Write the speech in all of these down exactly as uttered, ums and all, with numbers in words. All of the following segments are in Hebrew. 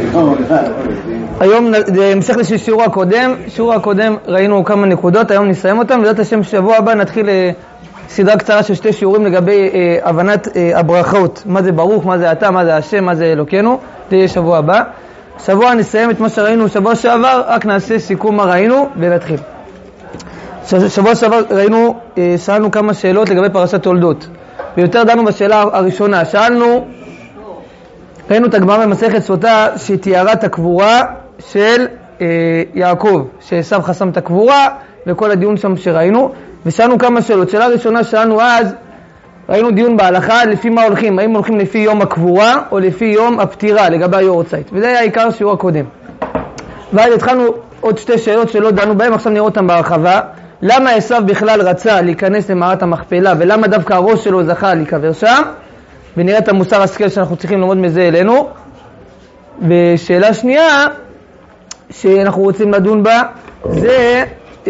היום המשך לשיעור הקודם, שיעור הקודם ראינו כמה נקודות, היום נסיים אותם, ובעזרת השם שבוע הבא נתחיל סדרה קצרה של שתי שיעורים לגבי הבנת הברכות, מה זה ברוך, מה זה אתה, מה זה השם, מה זה אלוקינו, זה יהיה שבוע הבא. שבוע נסיים את מה שראינו שבוע שעבר, רק נעשה סיכום מה ראינו ונתחיל. שבוע שעבר ראינו, שאלנו כמה שאלות לגבי פרשת תולדות, ויותר דנו בשאלה הראשונה, שאלנו, ראינו את הגמרא במסכת סוטה שתיארה את הקבורה של אה, יעקב, שעשיו חסם את הקבורה, וכל הדיון שם שראינו, ושאלנו כמה שאלות. שאלה ראשונה שאלנו אז, ראינו דיון בהלכה, לפי מה הולכים, האם הולכים לפי יום הקבורה, או לפי יום הפטירה, לגבי היורצייט, וזה היה העיקר שיעור הקודם. ואז התחלנו עוד שתי שאלות שלא דנו בהם, עכשיו נראה אותם בהרחבה. למה עשיו בכלל רצה להיכנס למערת המכפלה, ולמה דווקא הראש שלו זכה להיקבר שם, ונראה את המוסר השכל שאנחנו צריכים ללמוד מזה אלינו. ושאלה שנייה שאנחנו רוצים לדון בה, זה אה,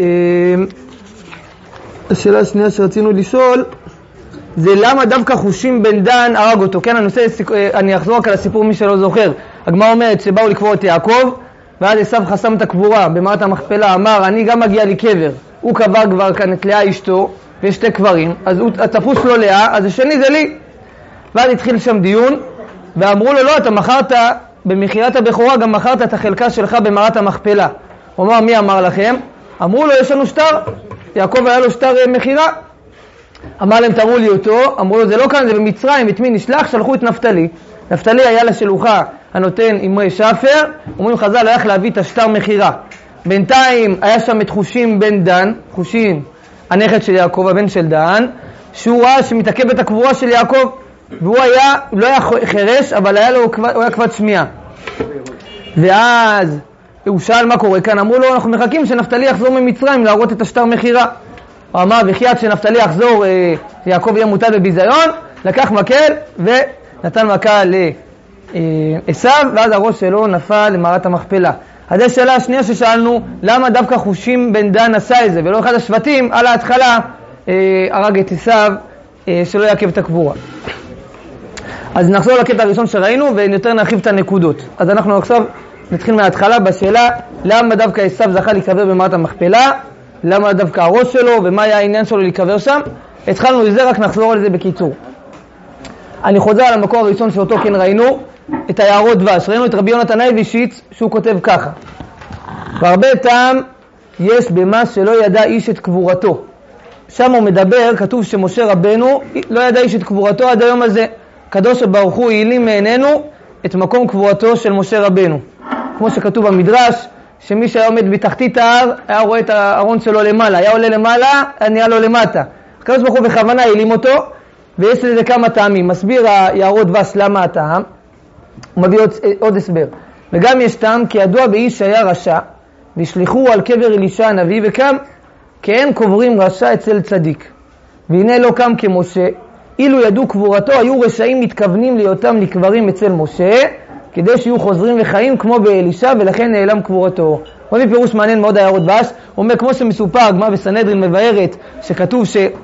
השאלה השנייה שרצינו לשאול, זה למה דווקא חושים בן דן הרג אותו. כן, אני, עושה, אני אחזור רק על הסיפור מי שלא זוכר. הגמרא אומרת שבאו לקבור את יעקב, ואז עשיו חסם את הקבורה במערת המכפלה, אמר אני גם מגיע לי קבר, הוא קבר כבר כאן את לאה אשתו, ויש שתי קברים, אז הוא תפוס לו לאה, אז השני זה לי. ואז התחיל שם דיון, ואמרו לו, לא, אתה מכרת, במחירת הבכורה גם מכרת את החלקה שלך במערת המכפלה. הוא אמר, מי אמר לכם? אמרו לו, יש לנו שטר. יעקב היה לו שטר מחירה. אמר להם, תראו לי אותו. אמרו לו, זה לא כאן, זה במצרים, את מי נשלח? שלחו את נפתלי. נפתלי היה לשלוחה הנותן אמרי שפר. אומרים, חז"ל הלך להביא את השטר מחירה. בינתיים היה שם את חושים בן דן, חושים, הנכד של יעקב, הבן של דן, שהוא ראה שמתעכב את הקבורה של יעקב. והוא היה, לא היה חרש, אבל היה לו, הוא היה כבד שמיעה. ואז הוא שאל מה קורה כאן, אמרו לו, אנחנו מחכים שנפתלי יחזור ממצרים להראות את השטר מחירה. הוא אמר, וחיית שנפתלי יחזור, יעקב יהיה מוטל בביזיון, לקח מקל ונתן מכה לעשיו, ואז הראש שלו נפל למערת המכפלה. אז זו שאלה השנייה ששאלנו, למה דווקא חושים בן דן עשה את זה, ולא אחד השבטים על ההתחלה הרג את עשיו שלא יעכב את הקבורה. אז נחזור לקטע הראשון שראינו ויותר נרחיב את הנקודות. אז אנחנו עכשיו נתחיל מההתחלה בשאלה למה דווקא עשיו זכה להיקבר במערת המכפלה, למה דווקא הראש שלו ומה היה העניין שלו להיקבר שם. התחלנו לזה, רק נחזור על זה בקיצור. אני חוזר על המקור הראשון שאותו כן ראינו, את היערות דבש. ראינו את רבי יונתן אייבשיץ שהוא כותב ככה, והרבה טעם יש במה שלא ידע איש את קבורתו. שם הוא מדבר, כתוב שמשה רבנו לא ידע איש את קבורתו עד היום הזה. הקדוש ברוך הוא העלים מעינינו את מקום קבורתו של משה רבנו. כמו שכתוב במדרש, שמי שהיה עומד בתחתית ההר, היה רואה את הארון שלו למעלה, היה עולה למעלה, היה נהיה לו למטה. הקדוש ברוך הוא בכוונה העלים אותו, ויש לזה כמה טעמים. מסביר היערות דבש למה הטעם, הוא מביא עוד, עוד הסבר. וגם יש טעם, כי ידוע באיש שהיה רשע, והשליחו על קבר אלישע הנביא וקם, כי אין קוברים רשע אצל צדיק. והנה לא קם כמשה, אילו ידעו קבורתו, היו רשעים מתכוונים להיותם לקברים אצל משה, כדי שיהיו חוזרים וחיים כמו באלישע, ולכן נעלם קבורתו. הוא מביא פירוש מעניין מאוד היערות דבש, הוא אומר כמו שמסופר, הגמרא בסנהדרין מבארת, שכתוב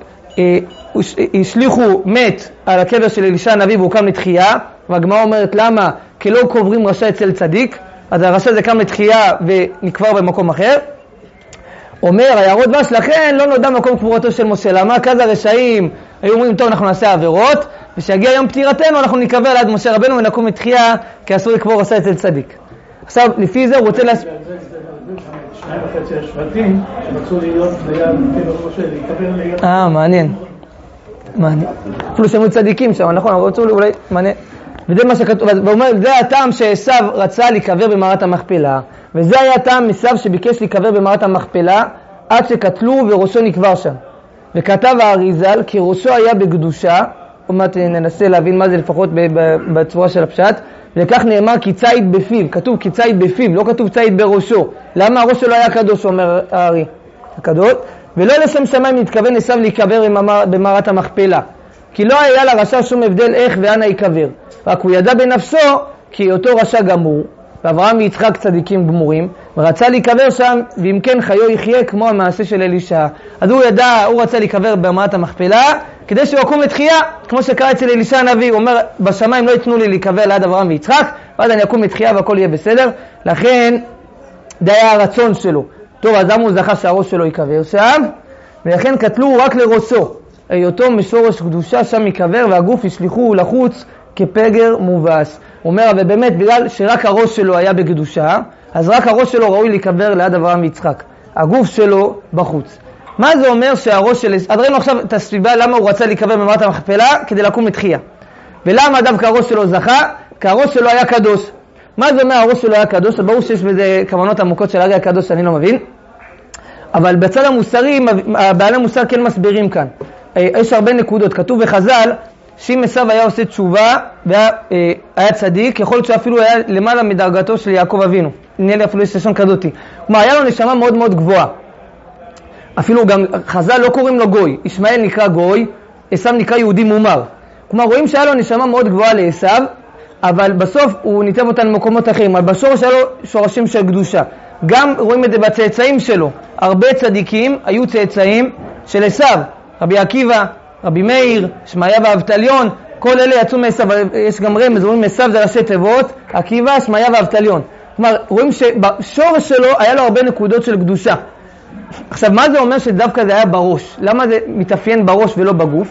שהשליחו מת על הקבר של אלישע הנביא והוא קם לתחייה, והגמרא אומרת למה? כי לא קוברים רשע אצל צדיק, אז הרשע זה קם לתחייה ונקבר במקום אחר. אומר היערות דבש, לכן לא נודע מקום קבורתו של משה. למה? כאז הרשעים היו אומרים, טוב, אנחנו נעשה עבירות, ושיגיע יום פטירתנו, אנחנו נקבר ליד משה רבנו ונקום לתחייה, כי אסור לקבור רשע אצל צדיק. עכשיו, לפי זה הוא רוצה להס... שניים וחצי השבטים שרצו להיות ליד קבר משה, להיקבר ליד... אה, מעניין. מעניין. אפילו שהם צדיקים שם, נכון, אבל רצו אולי... מעניין. וזה מה שכתוב, והוא אומר, זה הטעם שעשיו רצה להיקבר במערת המכפלה, וזה היה הטעם עשיו שביקש להיקבר במערת המכפלה, עד שקטלו וראשו נקבר שם. וכתב האריזל, כי ראשו היה בקדושה, עוד מעט ננסה להבין מה זה לפחות בצורה של הפשט, וכך נאמר כי ציד בפיו, כתוב כי ציד בפיו, לא כתוב ציד בראשו. למה הראש שלו היה קדוש, אומר הארי, הקדוש? ולא לשם שמיים נתכוון עשיו להיקבר במערת המכפלה, כי לא היה לרשע שום הבדל איך ואנה ייקבר, רק הוא ידע בנפשו כי אותו רשע גמור, ואברהם ויצחק צדיקים גמורים, ורצה להיקבר שם, ואם כן חיו יחיה כמו המעשה של אלישע. אז הוא ידע, הוא רצה להיקבר במערת המכפלה, כדי שהוא יקום לתחייה, כמו שקרה אצל אלישע הנביא, הוא אומר, בשמיים לא ייתנו לי להיקבר ליד אברהם ויצחק, ואז אני אקום לתחייה והכל יהיה בסדר. לכן, זה היה הרצון שלו. טוב, אז למה הוא זכה שהראש שלו יקבר שם? ולכן קטלו רק לראשו. היותו משורש קדושה שם יקבר, והגוף ישליחו לחוץ כפגר מובס. הוא אומר, אבל באמת, בגלל שרק הראש שלו היה בקדושה, אז רק הראש שלו ראוי להיקבר ליד אברהם ויצחק. הגוף שלו בחוץ. מה זה אומר שהראש של... אז ראינו עכשיו את הסביבה למה הוא רצה להיקבר במערת המכפלה, כדי לקום לתחייה. ולמה דווקא הראש שלו זכה? כי הראש שלו היה קדוש. מה זה אומר הראש שלו היה קדוש? ברור שיש בזה כוונות עמוקות של הרי הקדוש שאני לא מבין. אבל בצד המוסרי, בעלי המוסר כן מסבירים כאן. יש הרבה נקודות. כתוב בחז"ל, שאם עשיו היה עושה תשובה והיה היה צדיק, יכול להיות שאפילו היה למעלה מדרגתו של יעקב אבינו. נראה לי אפילו יש לשון כזאתי. כלומר, היה לו נשמה מאוד מאוד גבוהה. אפילו גם חז"ל לא קוראים לו גוי. ישמעאל נקרא גוי, עשיו נקרא יהודי מומר. כלומר, רואים שהיה לו נשמה מאוד גבוהה לעשיו, אבל בסוף הוא ניתב אותנו במקומות אחרים. אבל בשורש היה לו שורשים של קדושה. גם רואים את זה בצאצאים שלו. הרבה צדיקים היו צאצאים של עשיו. רבי עקיבא, רבי מאיר, שמעיה ואבטליון, כל אלה יצאו מעשיו. יש גם רמז, רואים עשיו זה ראשי תיבות, עקיבא, שמעיה ואבטליון. כלומר, רואים שבשורש שלו היה לו הרבה נקודות של קדושה. עכשיו, מה זה אומר שדווקא זה היה בראש? למה זה מתאפיין בראש ולא בגוף?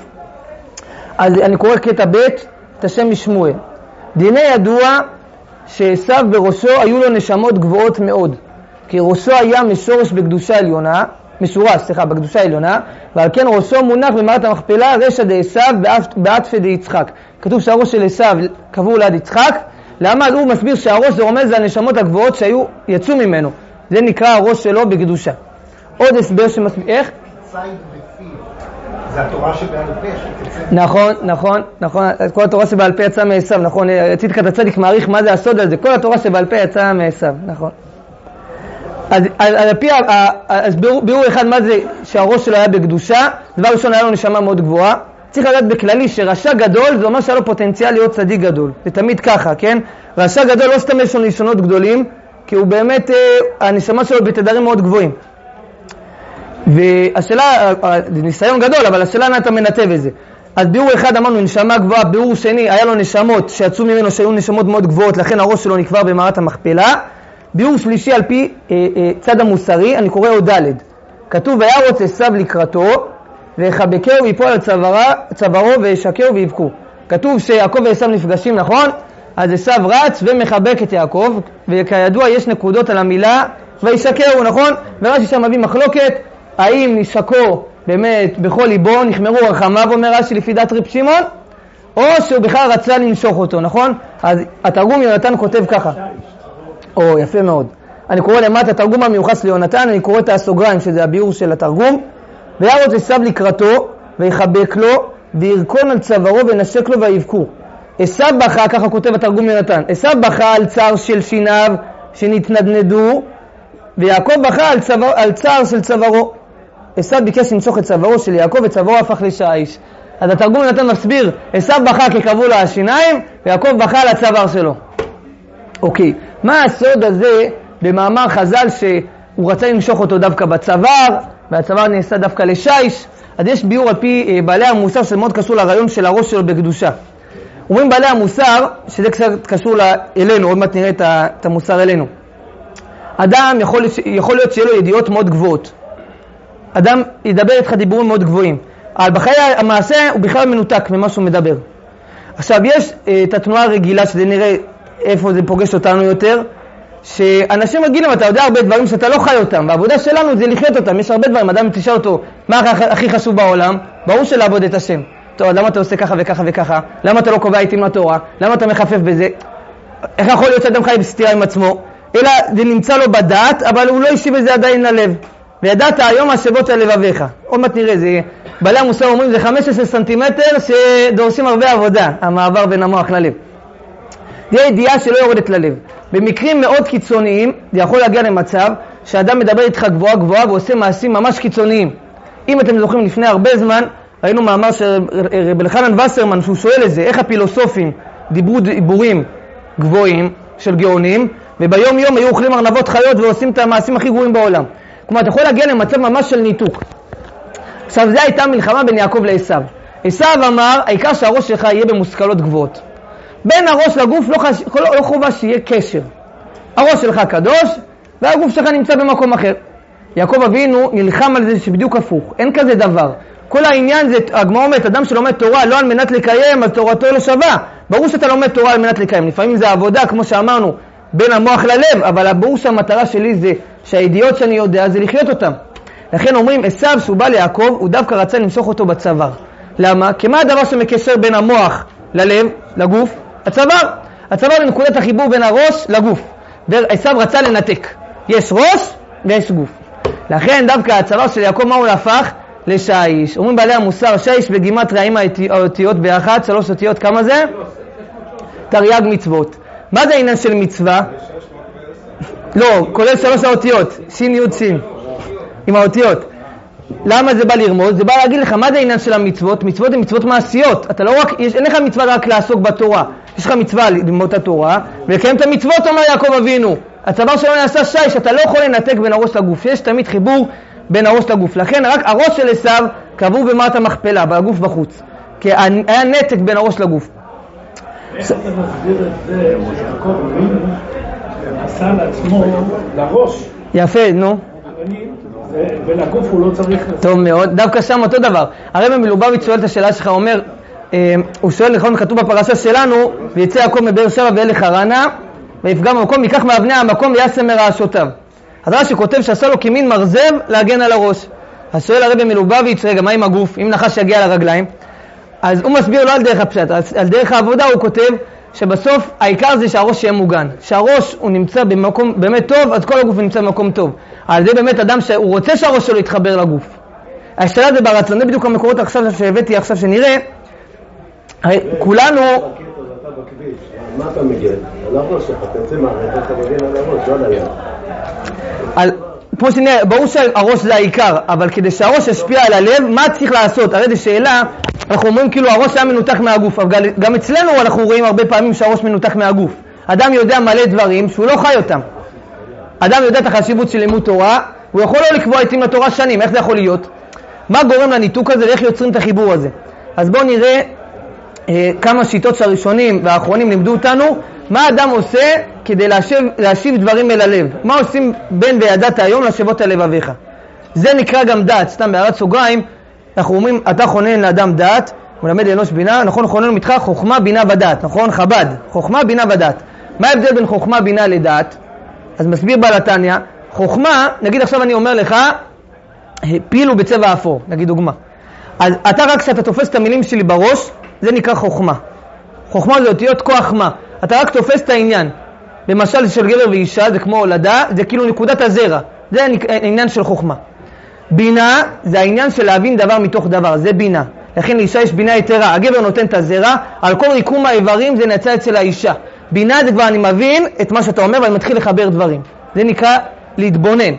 אז אני קורא קטע ב' את השם משמואל. דיני ידוע שעשיו בראשו היו לו נשמות גבוהות מאוד. כי ראשו היה משורש בקדושה עליונה, משורש, סליחה, בקדושה עליונה, ועל כן ראשו מונח במערת המכפלה רשע דעשיו בעטפי דיצחק. כתוב שהראש של עשיו קבור ליד יצחק. למה? הוא מסביר שהראש זה רומז לנשמות הגבוהות שהיו, יצאו ממנו. זה נקרא הראש שלו בקדושה. עוד הסבר שמסביר, איך? ציד בפיו, זה התורה שבעל פה שתצא. נכון, נכון, נכון, כל התורה שבעל פה יצאה מעשיו, נכון, צדקת הצדיק מעריך מה זה הסוד הזה, כל התורה שבעל פה יצאה מעשיו, נכון. אז על פי, אז ביאור אחד מה זה שהראש שלו היה בקדושה, דבר ראשון היה לו נשמה מאוד גבוהה, צריך לדעת בכללי שרשע גדול זה אומר שהיה לו פוטנציאל להיות צדיק גדול, זה תמיד ככה, כן? רשע גדול לא סתם יש לו ניסיונות גדולים, כי הוא באמת, הנשמה שלו בתדרים מאוד גבוהים. והשאלה, זה ניסיון גדול, אבל השאלה מה אתה מנתב את זה. אז ביאור אחד אמרנו נשמה גבוהה, ביאור שני היה לו נשמות שיצאו ממנו שהיו נשמות מאוד גבוהות, לכן הראש שלו נקבר במערת המכפלה. ביאור שלישי על פי אה, אה, צד המוסרי, אני קורא עוד ד'. כתוב וירוץ עשיו לקראתו ויחבקהו ויפול על צווארה, צווארו וישקהו ויבכו. כתוב שיעקב ועשיו נפגשים, נכון? אז עשיו רץ ומחבק את יעקב, וכידוע יש נקודות על המילה וישקהו, נכון? ורש"י שם מביא מחלוקת האם נשקו באמת בכל ליבו, נחמרו רחמיו, אומר רש"י לפי דת רב שמעון, או שהוא בכלל רצה לנשוך אותו, נכון? אז התרגום יונתן כותב ככה. או, יפה מאוד. אני קורא למטה התרגום המיוחס ליונתן, אני קורא את הסוגריים שזה הביאור של התרגום. וירוץ עשיו לקראתו ויחבק לו וירכון על צווארו ונשק לו ויבכו. עשיו בכה, ככה כותב התרגום יונתן, עשיו בכה על צער של שיניו שנתנדנדו, ויעקב בכה על, צוואר, על צער של צווארו. עשיו ביקש לנשוך את צווארו של יעקב וצווארו הפך לשיש. אז התרגום יונתן מסביר, עשיו בכה כי קבעו לו השיניים ויעקב בכה על הצוואר שלו. אוקיי, מה הסוד הזה במאמר חז"ל שהוא רצה לנשוך אותו דווקא בצוואר, והצוואר נעשה דווקא לשיש? אז יש ביאור על פי בעלי המוסר שמאוד קשור לרעיון של הראש שלו בקדושה. אומרים בעלי המוסר, שזה קצת קשור אלינו, עוד מעט נראה את המוסר אלינו. אדם יכול, יכול להיות שיהיה לו ידיעות מאוד גבוהות. אדם ידבר איתך דיבורים מאוד גבוהים. אבל בחיי המעשה הוא בכלל מנותק ממה שהוא מדבר. עכשיו יש את התנועה הרגילה, שזה נראה איפה זה פוגש אותנו יותר, שאנשים רגילים, אתה יודע הרבה דברים שאתה לא חי אותם, והעבודה שלנו זה לחיות אותם. יש הרבה דברים, אדם תשאל אותו, מה הכי חשוב בעולם? ברור שלעבוד את השם. טוב, למה אתה עושה ככה וככה וככה? למה אתה לא קובע עיתים לתורה? למה אתה מחפף בזה? איך יכול להיות שאדם חי בסתירה עם עצמו? אלא זה נמצא לו בדעת, אבל הוא לא ישיב בזה עדיין ללב. וידעת היום השבות על לבביך. עוד מעט נראה, זה, בעלי המוסר אומרים, זה חמישה עשר סנטימטר שדורשים הרבה עבודה, המעבר בין המוח ללב. זה ידיעה שלא יורדת ללב. במקרים מאוד קיצוניים, זה יכול להגיע למצב שאדם מדבר איתך גבוהה גבוהה ועושה מעשים ממש קיצוניים. אם אתם זוכרים, לפני הרבה זמן, ראינו מאמר של רב אלחנן וסרמן, שהוא שואל את זה, איך הפילוסופים דיברו דיבורים גבוהים של גאונים, וביום יום היו אוכלים ארנבות חיות ועושים את המעשים הכי גרועים בעולם. כלומר, אתה יכול להגיע למצב ממש של ניתוק. עכשיו, זה הייתה מלחמה בין יעקב לעשיו. עשיו אמר, העיקר שהראש שלך יהיה במושכלות גבוהות. בין הראש לגוף לא, חש... לא, לא חובה שיהיה קשר. הראש שלך קדוש, והגוף שלך נמצא במקום אחר. יעקב אבינו נלחם על זה שבדיוק הפוך. אין כזה דבר. כל העניין זה, הגמרא אומרת, אדם שלומד תורה לא על מנת לקיים, אז תורתו לא שווה. ברור שאתה לומד תורה על מנת לקיים. לפעמים זה עבודה, כמו שאמרנו, בין המוח ללב, אבל ברור שהמטרה שלי זה שהידיעות שאני יודע זה לחיות אותם. לכן אומרים, עשיו שהוא בא ליעקב, הוא דווקא רצה למשוך אותו בצוואר. למה? כי מה הדבר שמקשר בין המוח ללב, לגוף? הצוואר. הצוואר זה נקודת החיבור בין הראש לגוף. ועשיו רצה לנתק. יש ראש ויש גוף. לכן דווקא הצוואר של יעקב מה הוא הפך? לשיש. אומרים בעלי המוסר, שיש בגימטריה עם האותיות ביחד, שלוש אותיות, כמה זה? תרי"ג מצוות. מה זה העניין של מצווה? לא, כולל שלוש האותיות, שין יוד שין, עם האותיות. למה זה בא לרמוז? זה בא להגיד לך, מה זה העניין של המצוות? מצוות הן מצוות מעשיות. אתה לא רק, יש, אין לך מצווה רק לעסוק בתורה. יש לך מצווה ללמוד את התורה, ולקיים את המצוות, אומר יעקב אבינו. הצוואר שלו נעשה שיש, אתה לא יכול לנתק בין הראש לגוף. יש תמיד חיבור בין הראש לגוף. לכן רק הראש של עשיו קבור במערת המכפלה, והגוף בחוץ. כי היה נתק בין הראש לגוף. איך אתה מסביר את זה, שיעקב אבינו עשה לעצמו לראש? יפה, נו. ולגוף הוא לא צריך... טוב מאוד, דווקא שם אותו דבר. הרב מלובביץ' שואל את השאלה שלך, אומר, הוא שואל נכון, כתוב בפרשה שלנו, ויצא יעקב מבאר שבע וילך הרנה, ויפגע במקום, ייקח מאבני המקום ויעשה מרעשותיו. אז רש"י כותב שעשה לו כמין מרזב להגן על הראש. אז שואל הרב מלובביץ', רגע, מה עם הגוף? אם נחש יגיע לרגליים? אז הוא מסביר לא על דרך הפשט, על דרך העבודה הוא כותב שבסוף העיקר זה שהראש יהיה מוגן. שהראש הוא נמצא במקום באמת טוב, אז כל הגוף נמצא במקום טוב. על זה באמת אדם שהוא רוצה שהראש שלו יתחבר לגוף. השאלה זה ברצון, זה בדיוק המקורות עכשיו שהבאתי עכשיו שנראה. כולנו... מה אתה מגן? על הראש שלך, תצא מהרדת, אתה מגן על הראש, לא על היד. כמו שנראה, ברור שהראש זה העיקר, אבל כדי שהראש ישפיע על הלב, מה צריך לעשות? הרי זו שאלה, אנחנו אומרים כאילו הראש היה מנותק מהגוף, אבל גם אצלנו אנחנו רואים הרבה פעמים שהראש מנותק מהגוף. אדם יודע מלא דברים שהוא לא חי אותם. אדם יודע את החשיבות של לימוד תורה, הוא יכול לא לקבוע עתים לתורה שנים, איך זה יכול להיות? מה גורם לניתוק הזה ואיך יוצרים את החיבור הזה? אז בואו נראה אה, כמה שיטות שהראשונים והאחרונים לימדו אותנו, מה אדם עושה כדי להשיב, להשיב דברים אל הלב. מה עושים בין וידעת היום לשבות על לבביך. זה נקרא גם דעת, סתם בהערת סוגריים, אנחנו אומרים, אתה חונן לאדם דעת, הוא מלמד לאנוש בינה, נכון, חונן מתך חוכמה, בינה ודעת, נכון, חב"ד, חוכמה, בינה ודעת. מה ההבדל בין חוכמה, בינה לדעת? אז מסביר בעל התניא, חוכמה, נגיד עכשיו אני אומר לך, פיל הוא בצבע אפור, נגיד דוגמה. אז אתה רק כשאתה תופס את המילים שלי בראש, זה נקרא חוכמה. חוכמה זה אותיות כוח מה. אתה רק תופס את העניין. למשל של גבר ואישה, זה כמו הולדה, זה כאילו נקודת הזרע. זה העניין של חוכמה. בינה זה העניין של להבין דבר מתוך דבר, זה בינה. לכן לאישה יש בינה יתרה. הגבר נותן את הזרע, על כל ריקום האיברים זה נעצה אצל האישה. בינה זה כבר אני מבין את מה שאתה אומר ואני מתחיל לחבר דברים. זה נקרא להתבונן.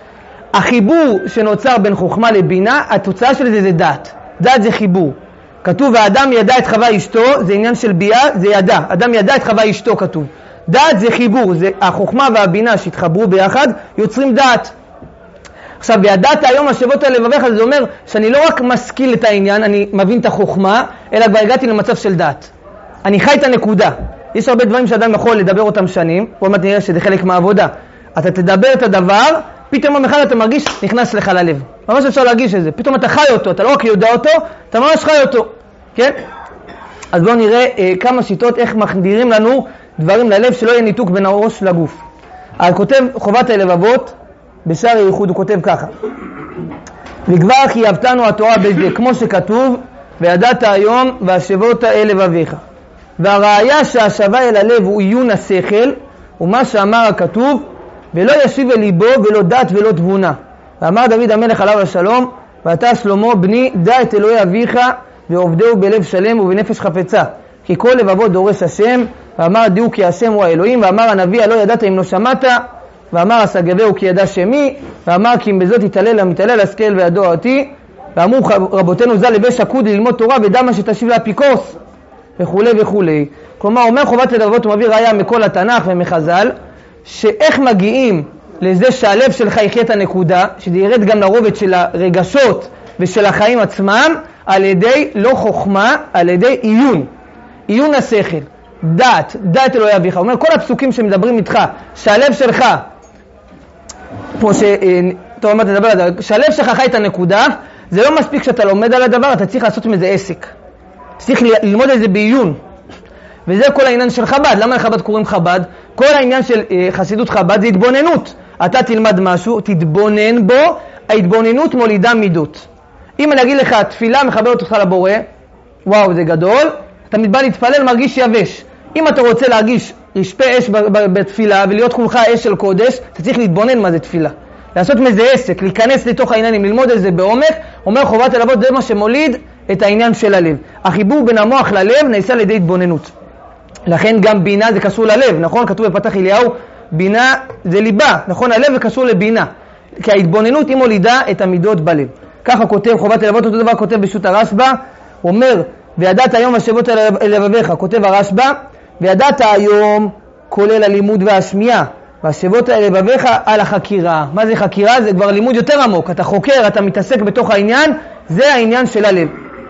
החיבור שנוצר בין חוכמה לבינה, התוצאה של זה זה דעת. דעת זה חיבור. כתוב, והאדם ידע את חווה אשתו, זה עניין של בייה, זה ידע. אדם ידע את חווה אשתו, כתוב. דעת זה חיבור, זה החוכמה והבינה שהתחברו ביחד, יוצרים דעת. עכשיו, וידעת היום השבות על לבביך, זה אומר שאני לא רק משכיל את העניין, אני מבין את החוכמה, אלא כבר הגעתי למצב של דעת. אני חי את הנקודה. יש הרבה דברים שאדם יכול לדבר אותם שנים, עוד מעט נראה שזה חלק מהעבודה. אתה תדבר את הדבר, פתאום המחד אתה מרגיש, נכנס לך ללב. ממש אפשר להרגיש את זה. פתאום אתה חי אותו, אתה לא רק יודע אותו, אתה ממש חי אותו. כן? אז בואו נראה אה, כמה שיטות איך מחדירים לנו דברים ללב שלא יהיה ניתוק בין הראש לגוף. אז כותב חובת הלבבות, בשער הייחוד הוא כותב ככה. וכבר חייבתנו התורה בזה, כמו שכתוב, וידעת היום והשבות אל לבביך. והראיה שהשבה אל הלב הוא עיון השכל, ומה שאמר הכתוב, ולא ישיב אל ליבו ולא דת ולא תבונה. ואמר דוד המלך עליו השלום, ואתה שלמה בני דע את אלוהי אביך ועובדהו בלב שלם ובנפש חפצה, כי כל לבבות דורש השם. ואמר דיו כי השם הוא האלוהים. ואמר הנביא הלא ידעת אם לא שמעת. ואמר הסגבהו כי ידע שמי. ואמר כי אם בזאת יתעלל המתעלל השכל וידוע אותי. ואמרו רבותינו ז"ל לבי שקוד ללמוד תורה ודע מה שתשיב לאפיקורס וכולי וכולי. כלומר אומר חובת הלבבות, הוא מביא ראיה מכל התנ"ך ומחז"ל, שאיך מגיעים לזה שהלב שלך יחיה את הנקודה, שזה ירד גם לרובד של הרגשות ושל החיים עצמם על ידי לא חוכמה, על ידי עיון. עיון השכל, דעת, דעת אלוהי אביך. הוא אומר, כל הפסוקים שמדברים איתך, שהלב שלך, פה ש... טוב, מה תדבר על זה? שהלב שלך חי את הנקודה, זה לא מספיק שאתה לומד על הדבר, אתה צריך לעשות מזה עסק. צריך ללמוד את זה בעיון. וזה כל העניין של חב"ד. למה לחב"ד קוראים חב"ד? כל העניין של חסידות חב"ד זה התבוננות. אתה תלמד משהו, תתבונן בו, ההתבוננות מולידה מידות. אם אני אגיד לך, תפילה מחברת אותך לבורא, וואו, זה גדול, אתה מתבא להתפלל, מרגיש יבש. אם אתה רוצה להרגיש רשפי אש בתפילה ולהיות כולך אש של קודש, אתה צריך להתבונן מה זה תפילה. לעשות מזה עסק, להיכנס לתוך העניינים, ללמוד את זה בעומק. אומר חובת הלוות, זה מה שמוליד את העניין של הלב. החיבור בין המוח ללב נעשה על ידי התבוננות. לכן גם בינה זה קשור ללב, נכון? כתוב בפתח אליהו, בינה זה ליבה, נכון? הלב זה קשור לבינה. כי ההתבוננות היא מולידה את המידות בלב. ככה כותב חובת הלוות, אותו דבר כותב בשו"ת הרשב"א, הוא אומר, וידעת היום השבות אל לבביך, כותב הרשב"א, וידעת היום כולל הלימוד והשמיעה, והשבות אל לבביך על החקירה. מה זה חקירה? זה כבר לימוד יותר עמוק, אתה חוקר, אתה מתעסק בתוך העניין, זה העניין של הלב.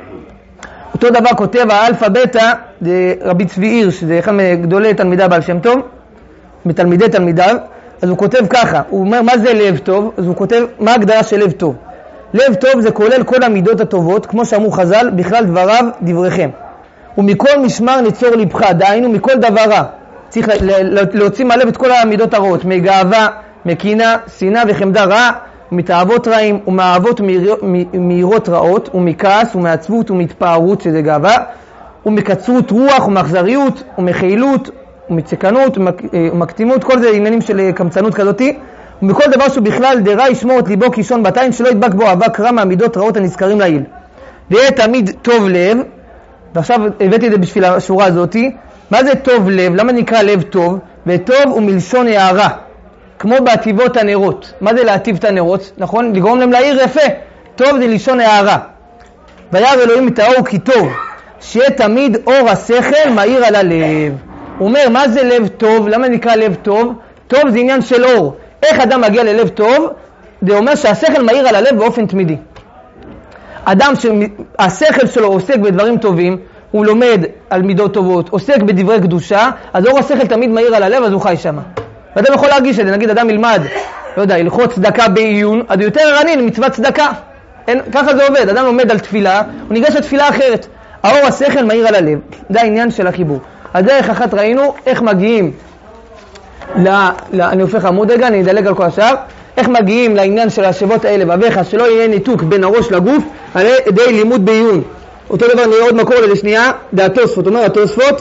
אותו דבר כותב האלפא בטא, זה רבי צבי הירש, זה אחד מגדולי תלמידיו בעל שם טוב, מתלמידי תלמידיו, אז הוא כותב ככה, הוא אומר מה זה לב טוב, אז הוא כותב מה ההגדרה של לב טוב. לב טוב זה כולל כל המידות הטובות, כמו שאמרו חז"ל, בכלל דבריו דבריכם. ומכל משמר ניצור לבך, דהיינו מכל דבר רע. צריך להוציא מהלב את כל המידות הרעות, מגאווה, מקינה, שנאה וחמדה רע, ומתאהבות רעים, ומאהבות מהירות רעות, ומכעס, ומעצבות, ומתפארות, שזה גאווה, ומקצרות רוח, ומאכזריות, ומחיילות, ומצקנות, ומקטימות, כל זה עניינים של קמצנות כזאתי. ומכל דבר שהוא בכלל דרע ישמור את ליבו כישון בתיים, שלא ידבק בו אבק רע מהמידות רעות הנזכרים לעיל. ויהיה תמיד טוב לב, ועכשיו הבאתי את זה בשביל השורה הזאת. מה זה טוב לב? למה נקרא לב טוב? וטוב הוא מלשון הערה, כמו בעטיבות הנרות. מה זה להטיב את הנרות? נכון? לגרום להם להעיר יפה. טוב זה לשון הערה. וירא אלוהים את האור כי טוב, שיהיה תמיד אור השכל מאיר על הלב. הוא אומר, מה זה לב טוב? למה נקרא לב טוב? טוב זה עניין של אור. איך אדם מגיע ללב טוב? זה אומר שהשכל מאיר על הלב באופן תמידי. אדם שהשכל שלו עוסק בדברים טובים, הוא לומד על מידות טובות, עוסק בדברי קדושה, אז אור השכל תמיד מאיר על הלב, אז הוא חי שמה. ואדם יכול להרגיש את זה, נגיד אדם ילמד, לא יודע, ילחוץ צדקה בעיון, אז יותר ערני למצוות צדקה. אין, ככה זה עובד, אדם לומד על תפילה, הוא ניגש לתפילה אחרת. האור השכל מאיר על הלב, זה העניין של החיבור. אז דרך אחת ראינו איך מגיעים, ל, ל, אני הופך עמוד רגע, אני אדלג על כל השאר, איך מגיעים לעניין של השבות האלה ואביך, שלא יהיה ניתוק בין הראש לגוף, על ידי לימוד בעיון. אותו דבר נראה עוד מקור לזה שנייה, זה התוספות. אומר התוספות,